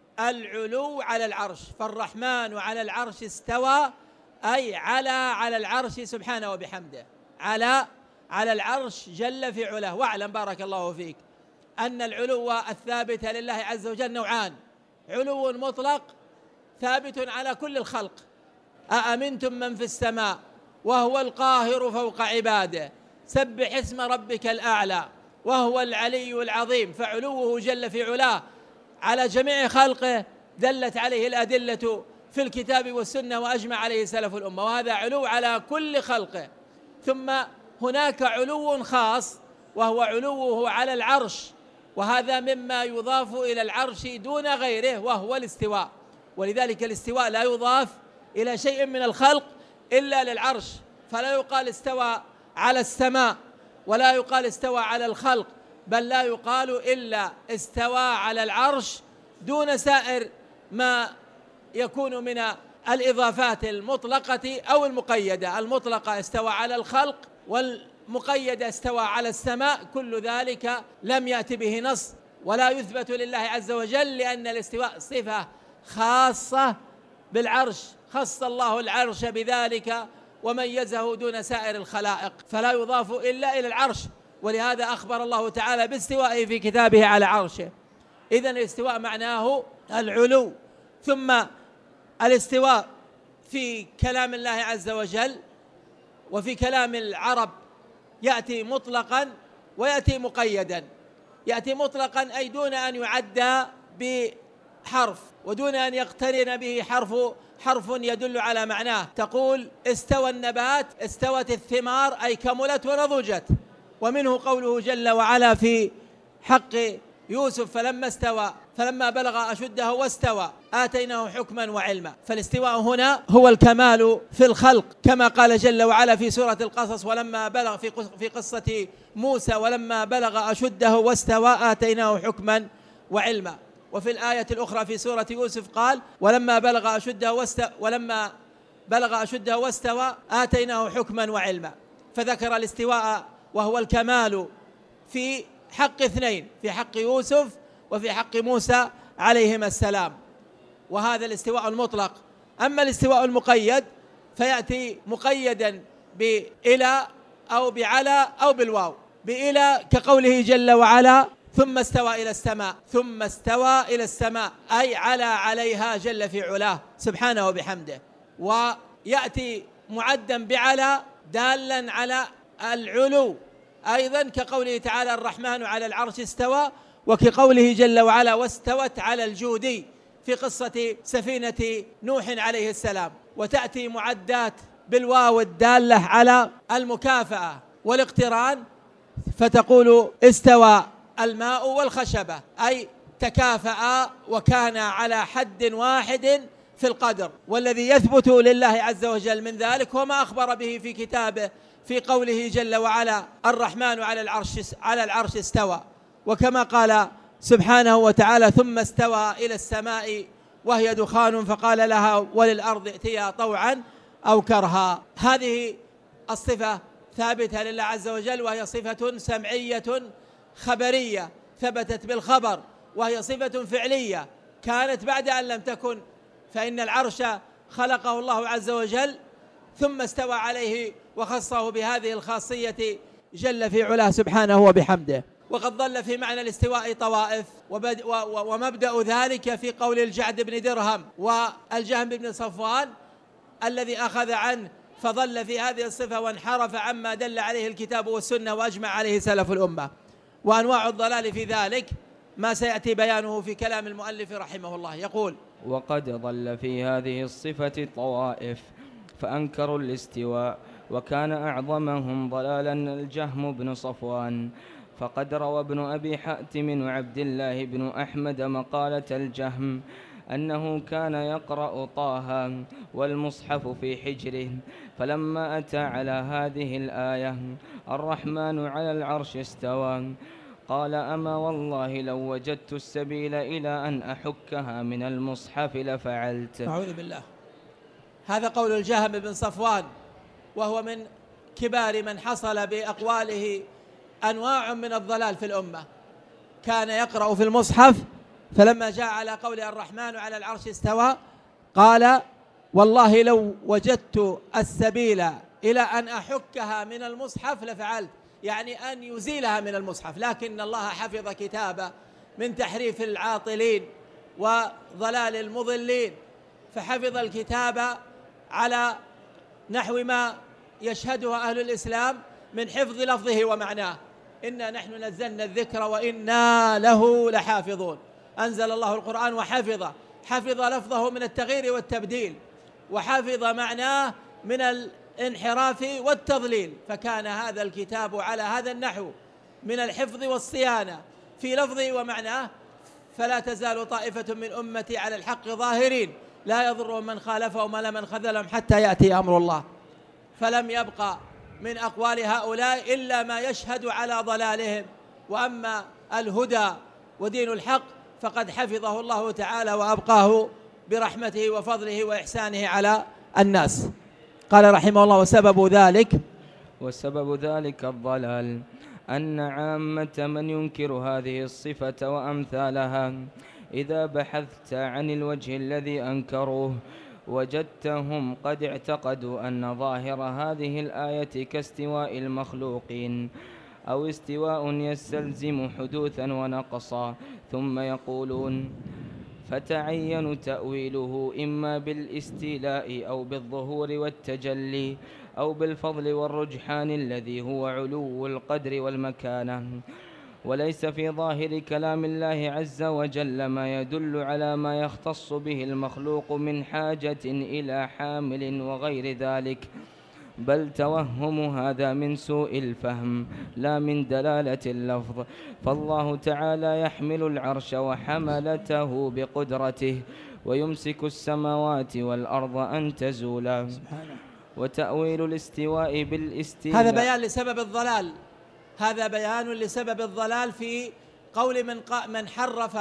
العلو على العرش، فالرحمن على العرش استوى، أي على العرش سبحانه وبحمده، على العرش جل في علاه. واعلم بارك الله فيك أن العلو الثابت لله عز وجل نوعان: علو مطلق ثابت على كل الخلق، أأمنتم من في السماء وهو القاهر فوق عباده، سبح اسم ربك الأعلى وهو العلي العظيم. فعلوه جل في علاه على جميع خلقه دلت عليه الأدلة في الكتاب والسنة وأجمع عليه سلف الأمة، وهذا علو على كل خلقه. ثم هناك علو خاص وهو علوه على العرش، وهذا مما يضاف إلى العرش دون غيره، وهو الاستواء. ولذلك الاستواء لا يضاف إلى شيء من الخلق إلا للعرش، فلا يقال استوى على السماء ولا يقال استوى على الخلق، بل لا يقال إلا استوى على العرش دون سائر ما يكون من الإضافات المطلقة أو المقيدة. المطلقة استوى على الخلق، والمقيدة استوى على السماء، كل ذلك لم يأتي به نص ولا يثبت لله عز وجل، لأن الاستواء صفة خاصة بالعرش، خص الله العرش بذلك وميزه دون سائر الخلائق، فلا يضاف إلا إلى العرش. ولهذا أخبر الله تعالى باستوائه في كتابه على عرشه. إذن الاستواء معناه العلو. ثم الاستواء في كلام الله عز وجل وفي كلام العرب يأتي مطلقا ويأتي مقيدا. يأتي مطلقا أي دون أن يعدى بحرف ودون أن يقترن به حرف يدل على معناه. تقول استوى النبات، استوت الثمار، أي كملت ونضجت. ومنه قوله جل وعلا في حق يوسف: فلما بلغ أشده واستوى آتيناه حكما وعلما. فالاستواء هنا هو الكمال في الخلق، كما قال جل وعلا في سورة القصص: ولما بلغ في قصة موسى: ولما بلغ أشده واستوى آتيناه حكما وعلما. وفي الآية الأخرى في سورة يوسف قال: ولما بلغ أشده واستوى آتيناه حكما وعلما. فذكر الاستواء وهو الكمال في حق اثنين، في حق يوسف وفي حق موسى عليهما السلام، وهذا الاستواء المطلق. أما الاستواء المقيد فيأتي مقيدا بإلى أو بعلى أو بالواو. بإلى كقوله جل وعلا: ثم استوى إلى السماء، أي عليها جل في علاه سبحانه وبحمده. ويأتي معدا بعلى دالا على العلو أيضا، كقوله تعالى: الرحمن على العرش استوى، وكقوله جل وعلا: واستوت على الجودي في قصة سفينة نوح عليه السلام. وتأتي معدات بالواو الدالة على المكافأة والاقتران، فتقول: استوى الماء والخشبة، أي تكافأ وكان على حد واحد في القدر. والذي يثبت لله عز وجل من ذلك هو ما أخبر به في كتابه في قوله جل وعلا: الرحمن على العرش استوى. وكما قال سبحانه وتعالى: ثم استوى إلى السماء وهي دخان فقال لها وللأرض ائتيا طوعا أو كرها. هذه الصفة ثابتة لله عز وجل، وهي صفة سمعية خبرية ثبتت بالخبر، وهي صفة فعلية كانت بعد أن لم تكن، فإن العرش خلقه الله عز وجل ثم استوى عليه وخصه بهذه الخاصية جل في علاه سبحانه وبحمده. وقد ضل في معنى الاستواء طوائف، ومبدأ ذلك في قول الجعد بن درهم والجهم بن صفوان الذي أخذ عنه فضل في هذه الصفة وانحرف عما دل عليه الكتاب والسنة وأجمع عليه سلف الأمة. وأنواع الضلال في ذلك ما سيأتي بيانه في كلام المؤلف رحمه الله. يقول: وقد ضل في هذه الصفة طوائف فأنكروا الاستواء، وكان أعظمهم ضلالا الجهم بن صفوان. فقد روى ابن أبي حاتم وعبد الله بن أحمد مقالة الجهم أنه كان يقرأ طه والمصحف في حجره، فلما أتى على هذه الآية الرحمن على العرش استوى قال: أما والله لو وجدت السبيل إلى أن أحكها من المصحف لفعلت. أعوذ بالله. هذا قول الجهم بن صفوان، وهو من كبار من حصل بأقواله أنواع من الضلال في الأمة. كان يقرأ في المصحف، فلما جاء على قول الرحمن على العرش استوى قال: والله لو وجدت السبيل إلى أن أحكها من المصحف لفعلت، يعني أن يزيلها من المصحف. لكن الله حفظ كتابه من تحريف العاطلين وضلال المضلين، فحفظ الكتاب على نحو ما يشهده أهل الإسلام من حفظ لفظه ومعناه. إنا نحن نزلنا الذكر وإنا له لحافظون. أنزل الله القرآن وحفظه، حفظ لفظه من التغيير والتبديل، وحفظ معناه من الانحراف والتضليل. فكان هذا الكتاب على هذا النحو من الحفظ والصيانة في لفظه ومعناه. فلا تزال طائفة من أمتي على الحق ظاهرين لا يضرهم من خالفهم ولا من خذلهم حتى يأتي أمر الله. فلم يبقى من أقوال هؤلاء إلا ما يشهد على ضلالهم. وأما الهدى ودين الحق فقد حفظه الله تعالى وأبقاه برحمته وفضله وإحسانه على الناس. قال رحمه الله: وسبب ذلك الضلال أن عامة من ينكر هذه الصفة وأمثالها إذا بحثت عن الوجه الذي أنكروه وجدتهم قد اعتقدوا أن ظاهر هذه الآية كاستواء المخلوقين أو استواء يستلزم حدوثا ونقصا، ثم يقولون فتعين تأويله إما بالاستيلاء أو بالظهور والتجلي أو بالفضل والرجحان الذي هو علو القدر والمكانة. وليس في ظاهر كلام الله عز وجل ما يدل على ما يختص به المخلوق من حاجة إلى حامل وغير ذلك، بل توهم هذا من سوء الفهم لا من دلالة اللفظ. فالله تعالى يحمل العرش وحملته بقدرته ويمسك السماوات والأرض أن تزولا. وتأويل الاستواء بالاستيلاء. هذا بيان لسبب الضلال، هذا بيان لسبب الضلال في قول من حرف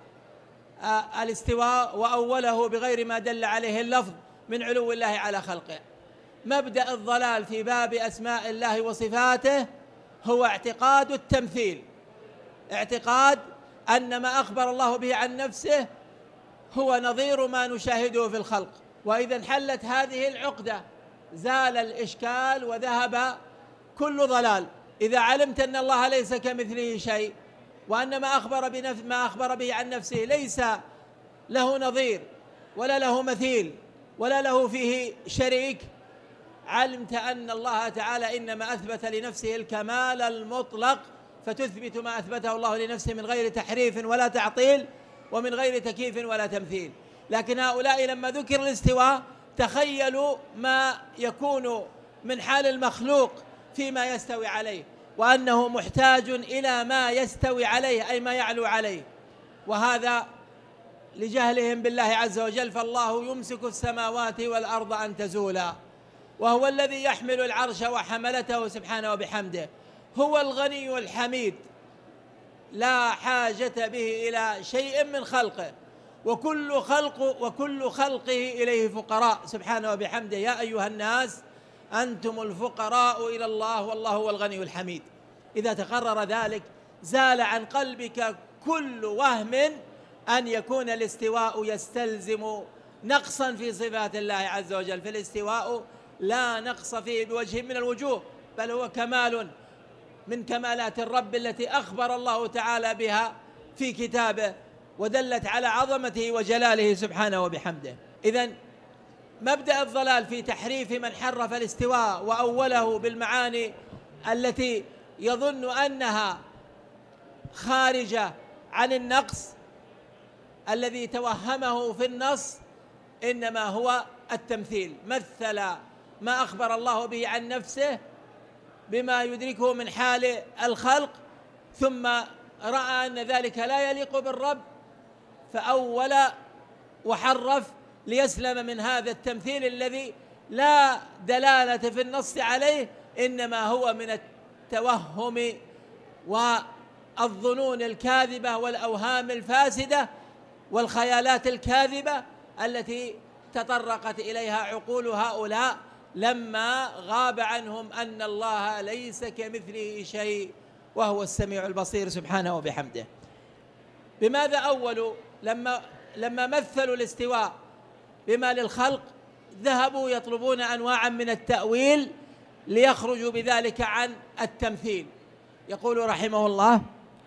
الاستواء وأوله بغير ما دل عليه اللفظ من علو الله على خلقه. مبدأ الضلال في باب أسماء الله وصفاته هو اعتقاد التمثيل، اعتقاد أن ما أخبر الله به عن نفسه هو نظير ما نشاهده في الخلق. وإذا انحلت هذه العقدة زال الإشكال وذهب كل ضلال. إذا علمت أن الله ليس كمثله شيء، وأن ما أخبر به عن نفسه ليس له نظير ولا له مثيل ولا له فيه شريك، علمت أن الله تعالى إنما أثبت لنفسه الكمال المطلق، فتثبت ما أثبته الله لنفسه من غير تحريف ولا تعطيل ومن غير تكييف ولا تمثيل. لكن هؤلاء لما ذكر الاستواء تخيلوا ما يكون من حال المخلوق فيما يستوي عليه، وأنه محتاج إلى ما يستوي عليه أي ما يعلو عليه، وهذا لجهلهم بالله عز وجل. فالله يمسك السماوات والأرض أن تزولا، وهو الذي يحمل العرش وحملته سبحانه وبحمده. هو الغني الحميد لا حاجة به إلى شيء من خلقه، وكل خلقه إليه فقراء سبحانه وبحمده. يا أيها الناس أنتم الفقراء إلى الله والله هو الغني الحميد. إذا تقرر ذلك زال عن قلبك كل وهم أن يكون الاستواء يستلزم نقصا في صفات الله عز وجل، فالاستواء لا نقص فيه بوجه من الوجوه، بل هو كمال من كمالات الرب التي أخبر الله تعالى بها في كتابه ودلت على عظمته وجلاله سبحانه وبحمده. إذن مبدأ الضلال في تحريف من حرف الاستواء وأوله بالمعاني التي يظن أنها خارجة عن النقص الذي توهمه في النص، إنما هو التمثيل. مثل ما أخبر الله به عن نفسه بما يدركه من حال الخلق، ثم رأى أن ذلك لا يليق بالرب فأول وحرف ليسلم من هذا التمثيل الذي لا دلالة في النص عليه، إنما هو من التوهم والظنون الكاذبة والأوهام الفاسدة والخيالات الكاذبة التي تطرقت إليها عقول هؤلاء لما غاب عنهم أن الله ليس كمثله شيء وهو السميع البصير سبحانه وبحمده. بماذا أولوا؟ لما مثلوا الاستواء بما للخلق ذهبوا يطلبون أنواعا من التأويل ليخرجوا بذلك عن التمثيل. يقول رحمه الله: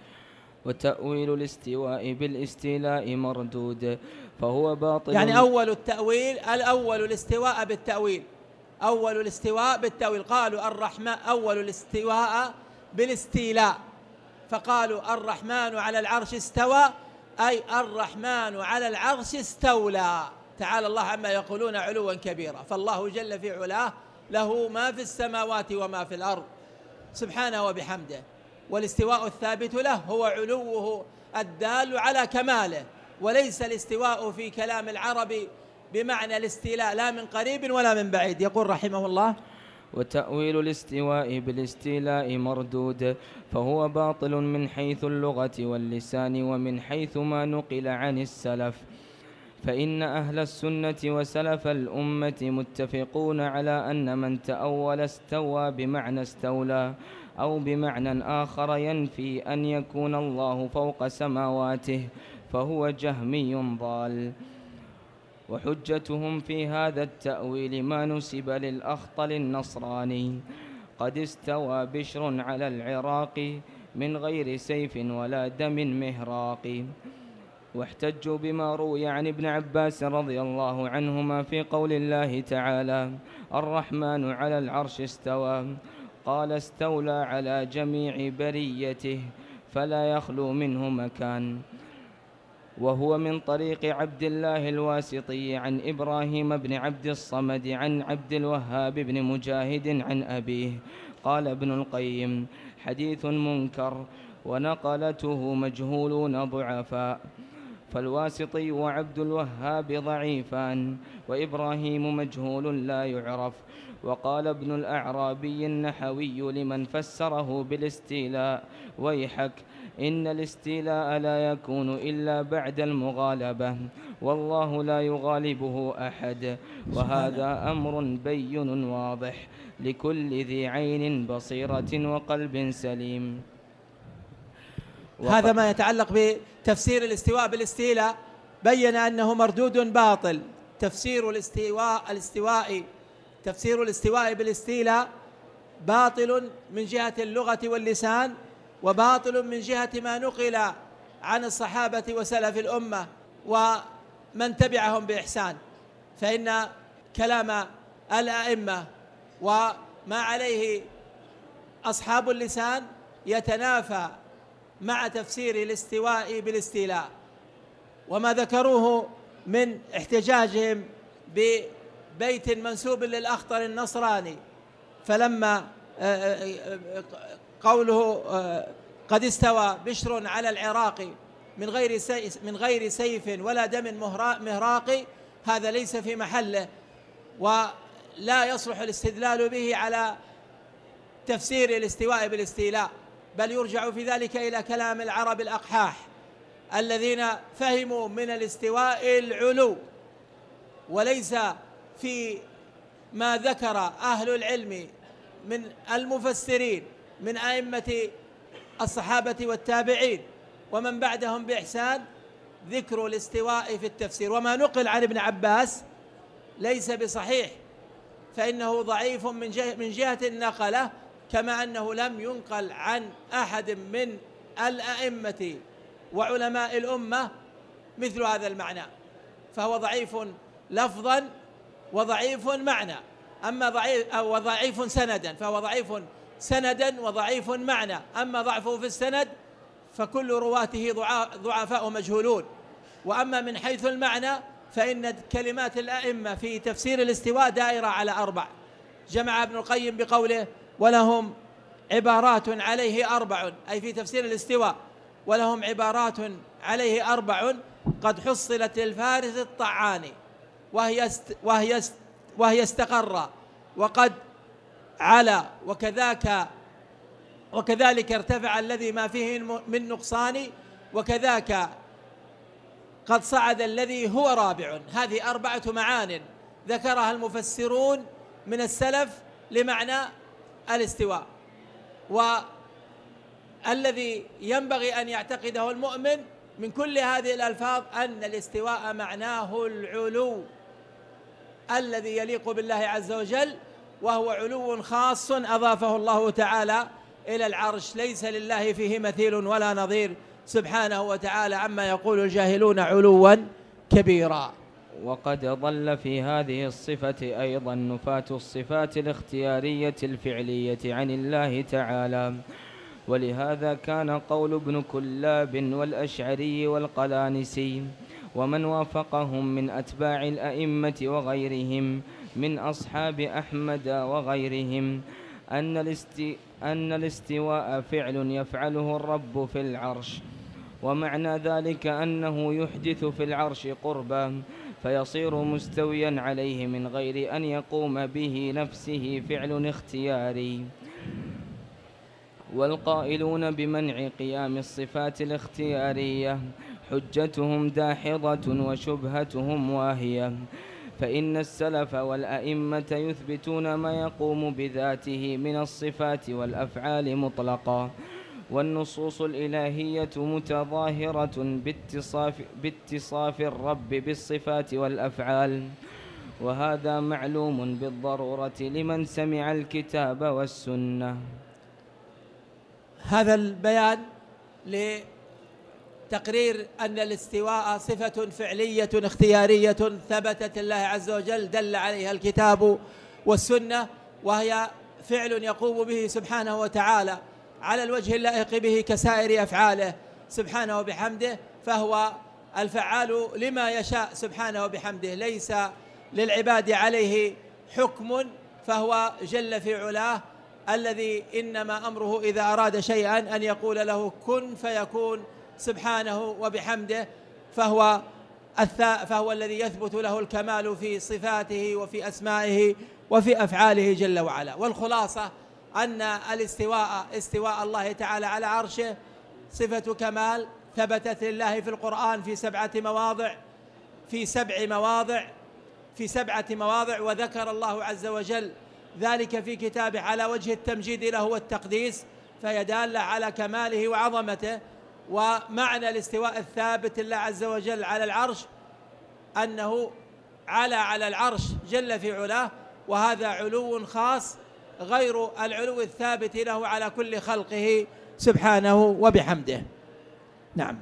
وتأويل الاستواء بالاستيلاء مردود فهو باطل. يعني أول التأويل الأول الاستواء بالتأويل، أول الاستواء بالتأويل. قالوا الرحمن أول الاستواء بالاستيلاء، فقالوا الرحمن على العرش استوى، أي الرحمن على العرش استولى. تعالى الله عما يقولون علوا كبيرا، فالله جل في علاه له ما في السماوات وما في الأرض سبحانه وبحمده، والاستواء الثابت له هو علوه الدال على كماله، وليس الاستواء في كلام العرب بمعنى الاستيلاء لا من قريب ولا من بعيد. يقول رحمه الله: وتأويل الاستواء بالاستيلاء مردود فهو باطل من حيث اللغة واللسان ومن حيث ما نقل عن السلف، فإن أهل السنة وسلف الأمة متفقون على أن من تأول استوى بمعنى استولى أو بمعنى آخر ينفي أن يكون الله فوق سماواته فهو جهمي ضال. وحجتهم في هذا التأويل ما نسب للأخطل النصراني: قد استوى بشر على العراق من غير سيف ولا دم مهراق. واحتجوا بما روي عن ابن عباس رضي الله عنهما في قول الله تعالى: الرحمن على العرش استوى، قال استولى على جميع بريته فلا يخلو منه مكان. وهو من طريق عبد الله الواسطي عن إبراهيم بن عبد الصمد عن عبد الوهاب بن مجاهد عن أبيه. قال ابن القيم: حديث منكر ونقلته مجهولون ضعفاء، فالواسطي وعبد الوهاب ضعيفان، وإبراهيم مجهول لا يعرف. وقال ابن الأعرابي النحوي لمن فسره بالاستيلاء: ويحك، إن الاستيلاء لا يكون إلا بعد المغالبة، والله لا يغالبه أحد، وهذا أمر بين واضح لكل ذي عين بصيرة وقلب سليم. هذا ما يتعلق بتفسير الاستواء بالاستيلاء، بين أنه مردود باطل. تفسير الاستواء بالاستيلاء باطل من جهة اللغة واللسان، وباطل من جهة ما نقل عن الصحابة وسلف الأمة ومن تبعهم بإحسان، فإن كلام الأئمة وما عليه أصحاب اللسان يتنافى مع تفسير الاستواء بالاستيلاء. وما ذكروه من احتجاجهم ببيت منسوب للأخطر النصراني، فلما قوله قد استوى بشر على العراق من غير سيف ولا دم مهراق، هذا ليس في محله، ولا يصلح الاستدلال به على تفسير الاستواء بالاستيلاء، بل يرجع في ذلك إلى كلام العرب الأقحاح الذين فهموا من الاستواء العلو، وليس في ما ذكر أهل العلم من المفسرين من أئمة الصحابة والتابعين ومن بعدهم بإحسان ذكر الاستواء في التفسير، وما نقل عن ابن عباس ليس بصحيح، فإنه ضعيف من جهة النقلة، كما أنه لم ينقل عن أحد من الأئمة وعلماء الأمة مثل هذا المعنى، فهو ضعيف لفظا وضعيف معنى. أما وضعيف سندا، فهو ضعيف سندا وضعيف معنى. أما ضعفه في السند فكل رواته ضعفاء مجهولون. وأما من حيث المعنى فإن كلمات الأئمة في تفسير الاستواء دائرة على 4. جمع ابن القيم بقوله: ولهم عبارات عليه 4، أي في تفسير الاستواء ولهم عبارات عليه 4 قد حصلت للفارس الطعاني، وهي استقر وقد علا، وكذلك ارتفع الذي ما فيه من نقصان، وكذاك قد صعد الذي هو رابع. هذه 4 معان ذكرها المفسرون من السلف لمعنى الاستواء. والذي ينبغي أن يعتقده المؤمن من كل هذه الألفاظ أن الاستواء معناه العلو الذي يليق بالله عز وجل، وهو علو خاص أضافه الله تعالى إلى العرش، ليس لله فيه مثيل ولا نظير سبحانه وتعالى عما يقول الجاهلون علوا كبيرا. وقد ضل في هذه الصفة أيضا نفاة الصفات الاختيارية الفعلية عن الله تعالى، ولهذا كان قول ابن كلاب والأشعري والقلانسي ومن وافقهم من أتباع الأئمة وغيرهم من أصحاب أحمد وغيرهم أن الاستواء فعل يفعله الرب في العرش، ومعنى ذلك أنه يحدث في العرش قربا فيصير مستويا عليه من غير أن يقوم به نفسه فعل اختياري. والقائلون بمنع قيام الصفات الاختيارية حجتهم داحضة وشبهتهم واهية، فإن السلف والأئمة يثبتون ما يقوم بذاته من الصفات والأفعال مطلقا، والنصوص الإلهية متظاهرة باتصاف الرب بالصفات والأفعال، وهذا معلوم بالضرورة لمن سمع الكتاب والسنة. هذا البيان لتقرير أن الاستواء صفة فعلية اختيارية ثبتت الله عز وجل دل عليها الكتاب والسنة، وهي فعل يقوم به سبحانه وتعالى على الوجه اللائق به كسائر أفعاله سبحانه وبحمده، فهو الفعال لما يشاء سبحانه وبحمده، ليس للعباد عليه حكم، فهو جل في علاه الذي إنما أمره إذا أراد شيئا أن يقول له كن فيكون سبحانه وبحمده، فهو الذي يثبت له الكمال في صفاته وفي أسمائه وفي أفعاله جل وعلا. والخلاصة أن استواء الله تعالى على عرشه صفة كمال ثبتت لله في القرآن في سبعة مواضع، وذكر الله عز وجل ذلك في كتابه على وجه التمجيد له والتقديس، فهي دالة على كماله وعظمته. ومعنى الاستواء الثابت لله عز وجل على العرش أنه على العرش جل في علاه، وهذا علو خاص غير العلو الثابت له على كل خلقه سبحانه وبحمده. نعم.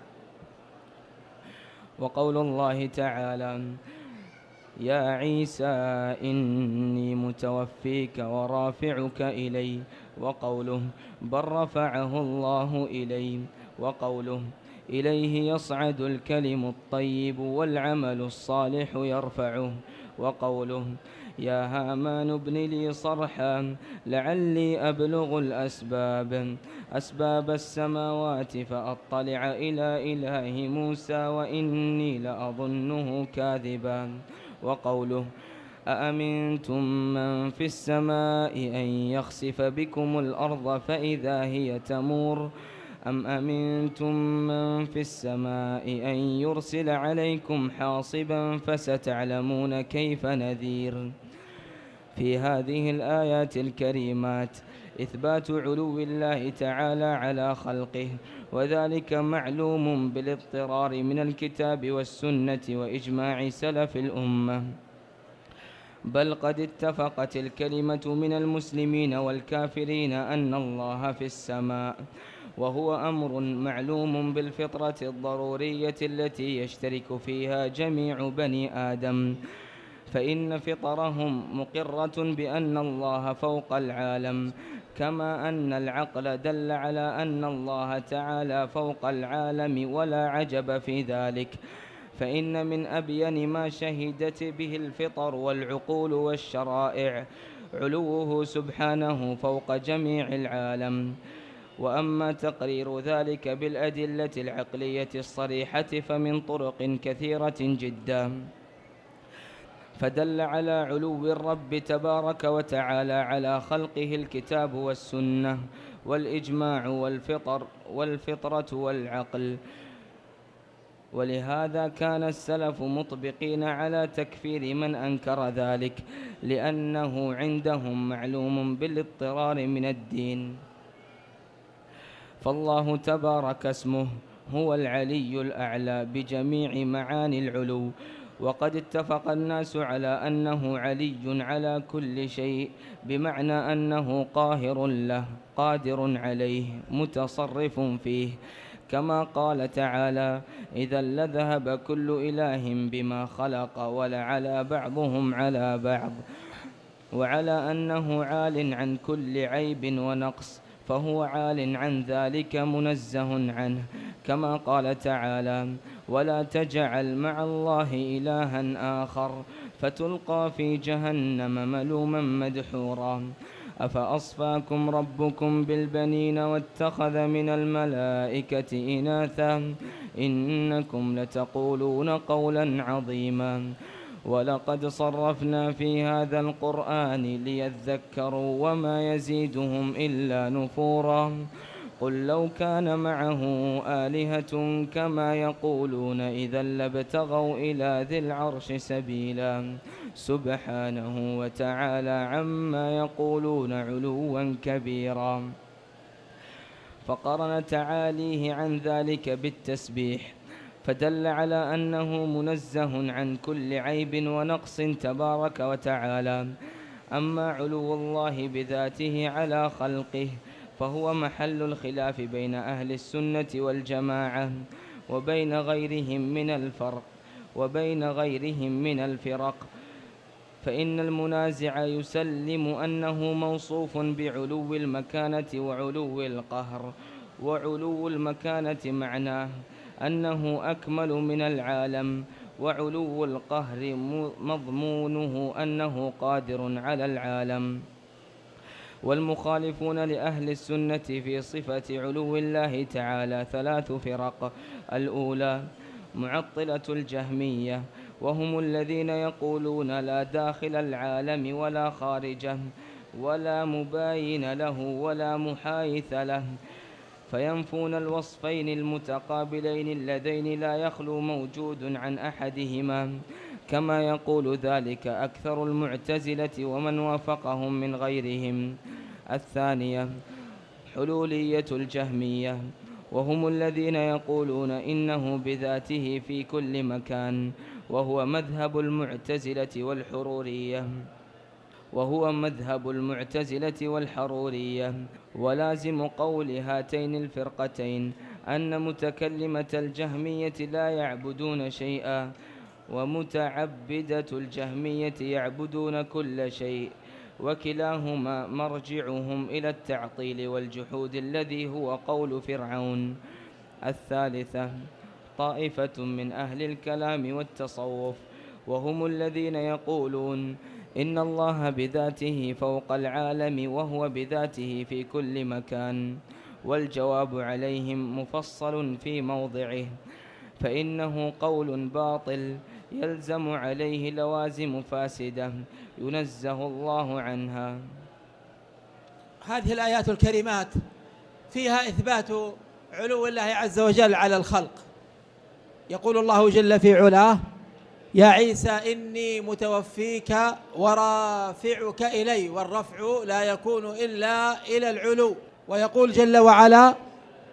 وقول الله تعالى: يا عيسى إني متوفيك ورافعك إلي، وقوله: بل رفعه الله إلي، وقوله: إليه يصعد الكلم الطيب والعمل الصالح يرفعه، وقوله: يا هامان ابن لي صرحا لعلي أبلغ أسباب السماوات فأطلع إلى إله موسى وإني لأظنه كاذبا، وقوله: أأمنتم من في السماء أن يخسف بكم الأرض فإذا هي تمور أم أمنتم من في السماء أن يرسل عليكم حاصبا فستعلمون كيف نذير. في هذه الآيات الكريمات إثبات علو الله تعالى على خلقه وذلك معلوم بالاضطرار من الكتاب والسنة وإجماع سلف الأمة. بل قد اتفقت الكلمة من المسلمين والكافرين أن الله في السماء، وهو أمر معلوم بالفطرة الضرورية التي يشترك فيها جميع بني آدم، فإن فطرهم مقرة بأن الله فوق العالم، كما أن العقل دل على أن الله تعالى فوق العالم، ولا عجب في ذلك، فإن من أبين ما شهدت به الفطر والعقول والشرائع علوه سبحانه فوق جميع العالم. وأما تقرير ذلك بالأدلة العقلية الصريحة فمن طرق كثيرة جدا، فدل على علو الرب تبارك وتعالى على خلقه الكتاب والسنة والإجماع والفطرة والعقل. ولهذا كان السلف مطبقين على تكفير من أنكر ذلك، لأنه عندهم معلوم بالاضطرار من الدين. فالله تبارك اسمه هو العلي الأعلى بجميع معاني العلو، وقد اتفق الناس على أنه علي على كل شيء، بمعنى أنه قاهر له، قادر عليه، متصرف فيه، كما قال تعالى: إذا لذهب كل إله بما خلق ولعلى بعضهم على بعض. وعلى أنه عال عن كل عيب ونقص، فهو عال عن ذلك منزه عنه، كما قال تعالى: ولا تجعل مع الله إلها آخر فتلقى في جهنم ملوما مدحورا. أفأصفاكم ربكم بالبنين واتخذ من الملائكة إناثا إنكم لتقولون قولا عظيما. ولقد صرفنا في هذا القرآن ليذكروا وما يزيدهم إلا نفورا. قل لو كان معه آلهة كما يقولون إذا لابتغوا إلى ذي العرش سبيلا، سبحانه وتعالى عما يقولون علوا كبيرا. فقرن تعاليه عن ذلك بالتسبيح، فدل على أنه منزه عن كل عيب ونقص تبارك وتعالى. أما علو الله بذاته على خلقه فهو محل الخلاف بين أهل السنة والجماعة وبين غيرهم من الفرق، فإن المنازع يسلم أنه موصوف بعلو المكانة وعلو القهر. وعلو المكانة معناه أنه أكمل من العالم، وعلو القهر مضمونه أنه قادر على العالم. والمخالفون لأهل السنة في صفة علو الله تعالى 3 فرق: الأولى معطلة الجهمية، وهم الذين يقولون لا داخل العالم ولا خارجه، ولا مباين له ولا محايث له، فينفون الوصفين المتقابلين اللذين لا يخلو موجود عن أحدهما، كما يقول ذلك أكثر المعتزلة ومن وافقهم من غيرهم. الثانية حلولية الجهمية، وهم الذين يقولون إنه بذاته في كل مكان، وهو مذهب المعتزلة والحرورية. ولازم قول هاتين الفرقتين أن متكلمة الجهمية لا يعبدون شيئا، ومتعبدة الجهمية يعبدون كل شيء، وكلاهما مرجعهم إلى التعطيل والجحود الذي هو قول فرعون. الثالثة طائفة من أهل الكلام والتصوف، وهم الذين يقولون إن الله بذاته فوق العالم وهو بذاته في كل مكان. والجواب عليهم مفصل في موضعه، فإنه قول باطل يلزم عليه لوازم فاسدة ينزه الله عنها. هذه الآيات الكريمات فيها إثبات علو الله عز وجل على الخلق. يقول الله جل في علاه: يا عيسى إني متوفيك ورافعك إلي، والرفع لا يكون إلا إلى العلو. ويقول جل وعلا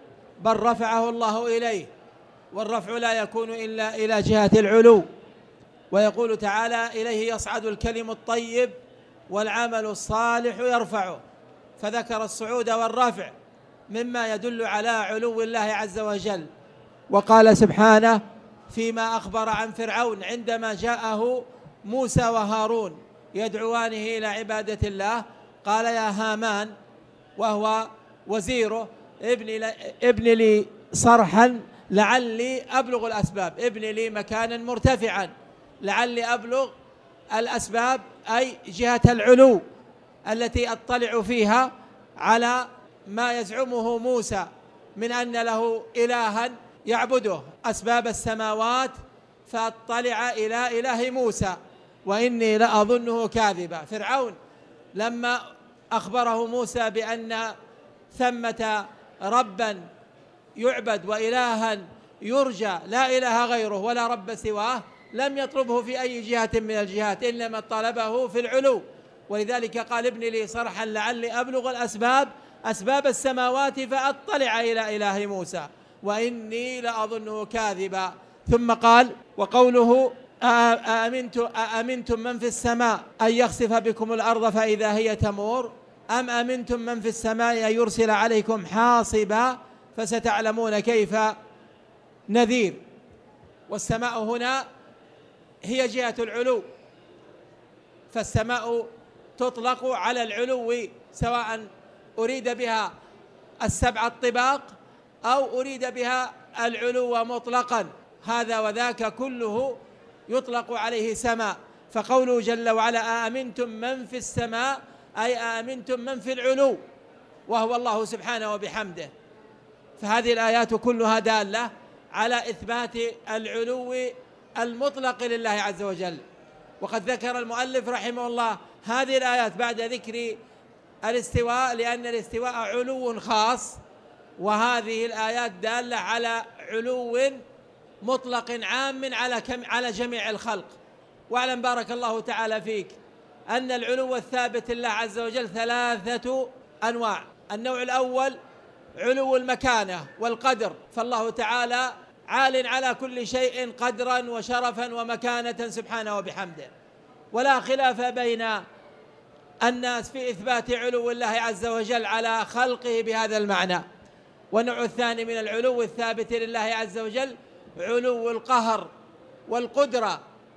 بل رفعه الله إليه، والرفع لا يكون إلا إلى جهة العلو. ويقول تعالى: إليه يصعد الكلم الطيب والعمل الصالح يرفعه، فذكر الصعود والرفع مما يدل على علو الله عز وجل. وقال سبحانه فيما أخبر عن فرعون عندما جاءه موسى وهارون يدعوانه إلى عبادة الله، قال: يا هامان، وهو وزيره، ابن لي صرحا لعلي أبلغ الأسباب، ابن لي مكانا مرتفعا لعلي أبلغ الأسباب، أي جهة العلو التي أطلع فيها على ما يزعمه موسى من أن له إلها يعبده، أسباب السماوات، فاطلع إلى إله موسى وإني لأظنه كاذبا. فرعون لما أخبره موسى بأن ثمة ربا يعبد وإلها يرجى لا إله غيره ولا رب سواه، لم يطلبه في أي جهة من الجهات، إنما طلبه في العلو. ولذلك قال: ابن لي صرحا لعلي أبلغ الأسباب، أسباب السماوات، فأطلع إلى إله موسى وإني لأظنه كاذبا. ثم قال: وقوله: أأمنتم من في السماء أن يخسف بكم الأرض فإذا هي تمور، أم أمنتم من في السماء أن يرسل عليكم حاصبا فستعلمون كيف نذير. والسماء هنا هي جهة العلو، فالسماء تطلق على العلو سواء أريد بها السبع الطباق أو أريد بها العلو مطلقا، هذا وذاك كله يطلق عليه سماء. فقوله جل وعلا: أأمنتم من في السماء، أي أأمنتم من في العلو، وهو الله سبحانه وبحمده. فهذه الآيات كلها دالة على إثبات العلو المطلق لله عز وجل. وقد ذكر المؤلف رحمه الله هذه الآيات بعد ذكر الاستواء، لأن الاستواء علو خاص، وهذه الآيات دالة على علو مطلق عام على جميع الخلق. واعلم بارك الله تعالى فيك أن العلو الثابت لله عز وجل 3 أنواع. النوع الأول علو المكانة والقدر، فالله تعالى عال على كل شيء قدرا وشرفا ومكانة سبحانه وبحمده، ولا خلاف بين الناس في إثبات علو الله عز وجل على خلقه بهذا المعنى. والنوع الثاني من العلو الثابت لله عز وجل علو القهر والقدرة،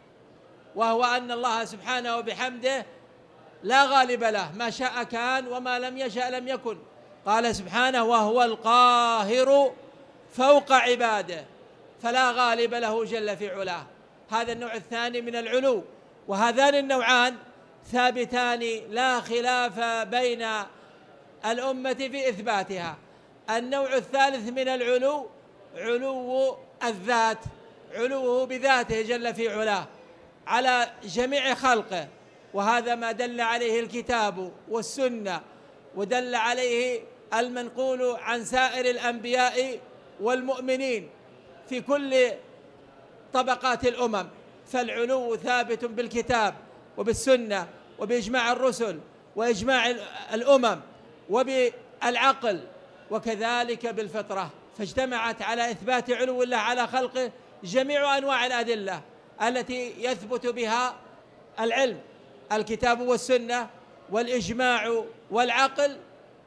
وهو أن الله سبحانه وبحمده لا غالب له، ما شاء كان وما لم يشأ لم يكن. قال سبحانه: وهو القاهر فوق عباده، فلا غالب له جل في علاه. هذا النوع الثاني من العلو، وهذان النوعان ثابتان لا خلاف بين الأمة في إثباتها. النوع الثالث من العلو علو الذات، علوه بذاته جل في علاه على جميع خلقه، وهذا ما دل عليه الكتاب والسنة، ودل عليه المنقول عن سائر الأنبياء والمؤمنين في كل طبقات الأمم. فالعلو ثابت بالكتاب وبالسنة وبإجماع الرسل وإجماع الأمم وبالعقل، وكذلك بالفطرة، فاجتمعت على إثبات علو الله على خلقه جميع أنواع الأدلة التي يثبت بها العلم، الكتاب والسنة والإجماع والعقل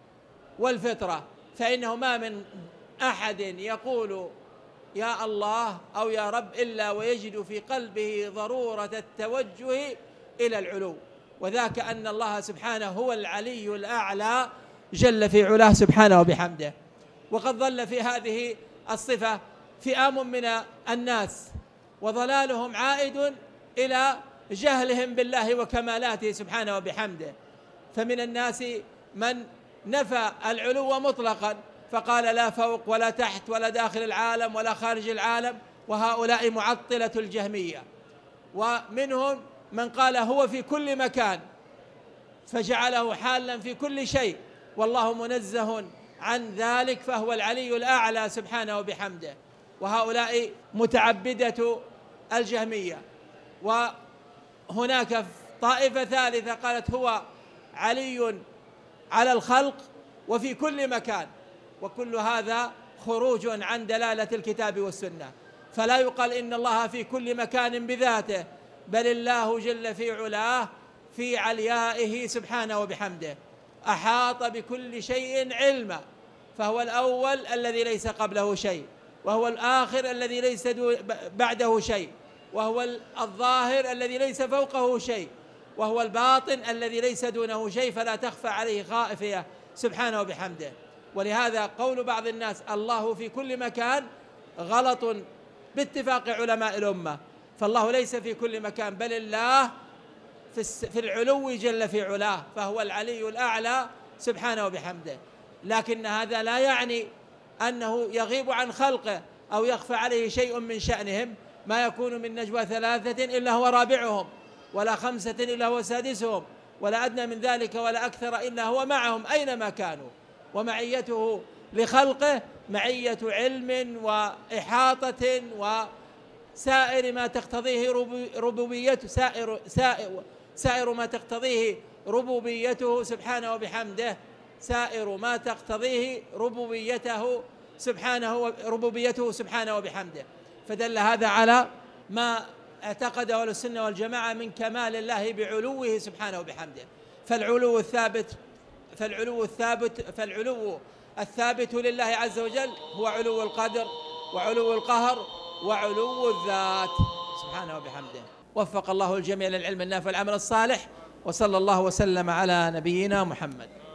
والفطرة. فإنه ما من أحد يقول يا الله أو يا رب إلا ويجد في قلبه ضرورة التوجه إلى العلو، وذاك أن الله سبحانه هو العلي الأعلى جل في علاه سبحانه وبحمده. وقد ظل في هذه الصفة فئام من الناس، وضلالهم عائد إلى جهلهم بالله وكمالاته سبحانه وبحمده. فمن الناس من نفى العلو مطلقا، فقال لا فوق ولا تحت ولا داخل العالم ولا خارج العالم، وهؤلاء معطلة الجهمية. ومنهم من قال هو في كل مكان، فجعله حالا في كل شيء، والله منزه عن ذلك، فهو العلي الأعلى سبحانه وبحمده. وهؤلاء متعبدة الجهمية. وهناك طائفة ثالثة قالت هو علي على الخلق وفي كل مكان، وكل هذا خروج عن دلالة الكتاب والسنة. فلا يقال إن الله في كل مكان بذاته، بل الله جل في علاه في عليائه سبحانه وبحمده أحاط بكل شيء علما، فهو الأول الذي ليس قبله شيء، وهو الآخر الذي ليس بعده شيء، وهو الظاهر الذي ليس فوقه شيء، وهو الباطن الذي ليس دونه شيء، فلا تخفى عليه خائفية سبحانه وبحمده. ولهذا قول بعض الناس الله في كل مكان غلط باتفاق علماء الأمة، فالله ليس في كل مكان، بل الله في العلو جل في علاه، فهو العلي الأعلى سبحانه وبحمده. لكن هذا لا يعني أنه يغيب عن خلقه أو يخفى عليه شيء من شأنهم. ما يكون من نجوى ثلاثة إلا هو رابعهم، ولا خمسة إلا هو سادسهم، ولا أدنى من ذلك ولا أكثر إلا هو معهم أينما كانوا. ومعيته لخلقه معية علم وإحاطة وسائر ما تقتضيه ربوبيته، سائر ما تقتضيه ربوبيته سبحانه وبحمده، سائر ما تقتضيه ربوبيته سبحانه وبحمده. فدل هذا على ما اعتقده أهل السنة والجماعة من كمال الله بعلوه سبحانه وبحمده. فالعلو الثابت لله عز وجل هو علو القدر وعلو القهر وعلو الذات سبحانه وبحمده. وفق الله الجميع للعلم النافع والعمل الصالح، وصلى الله وسلم على نبينا محمد.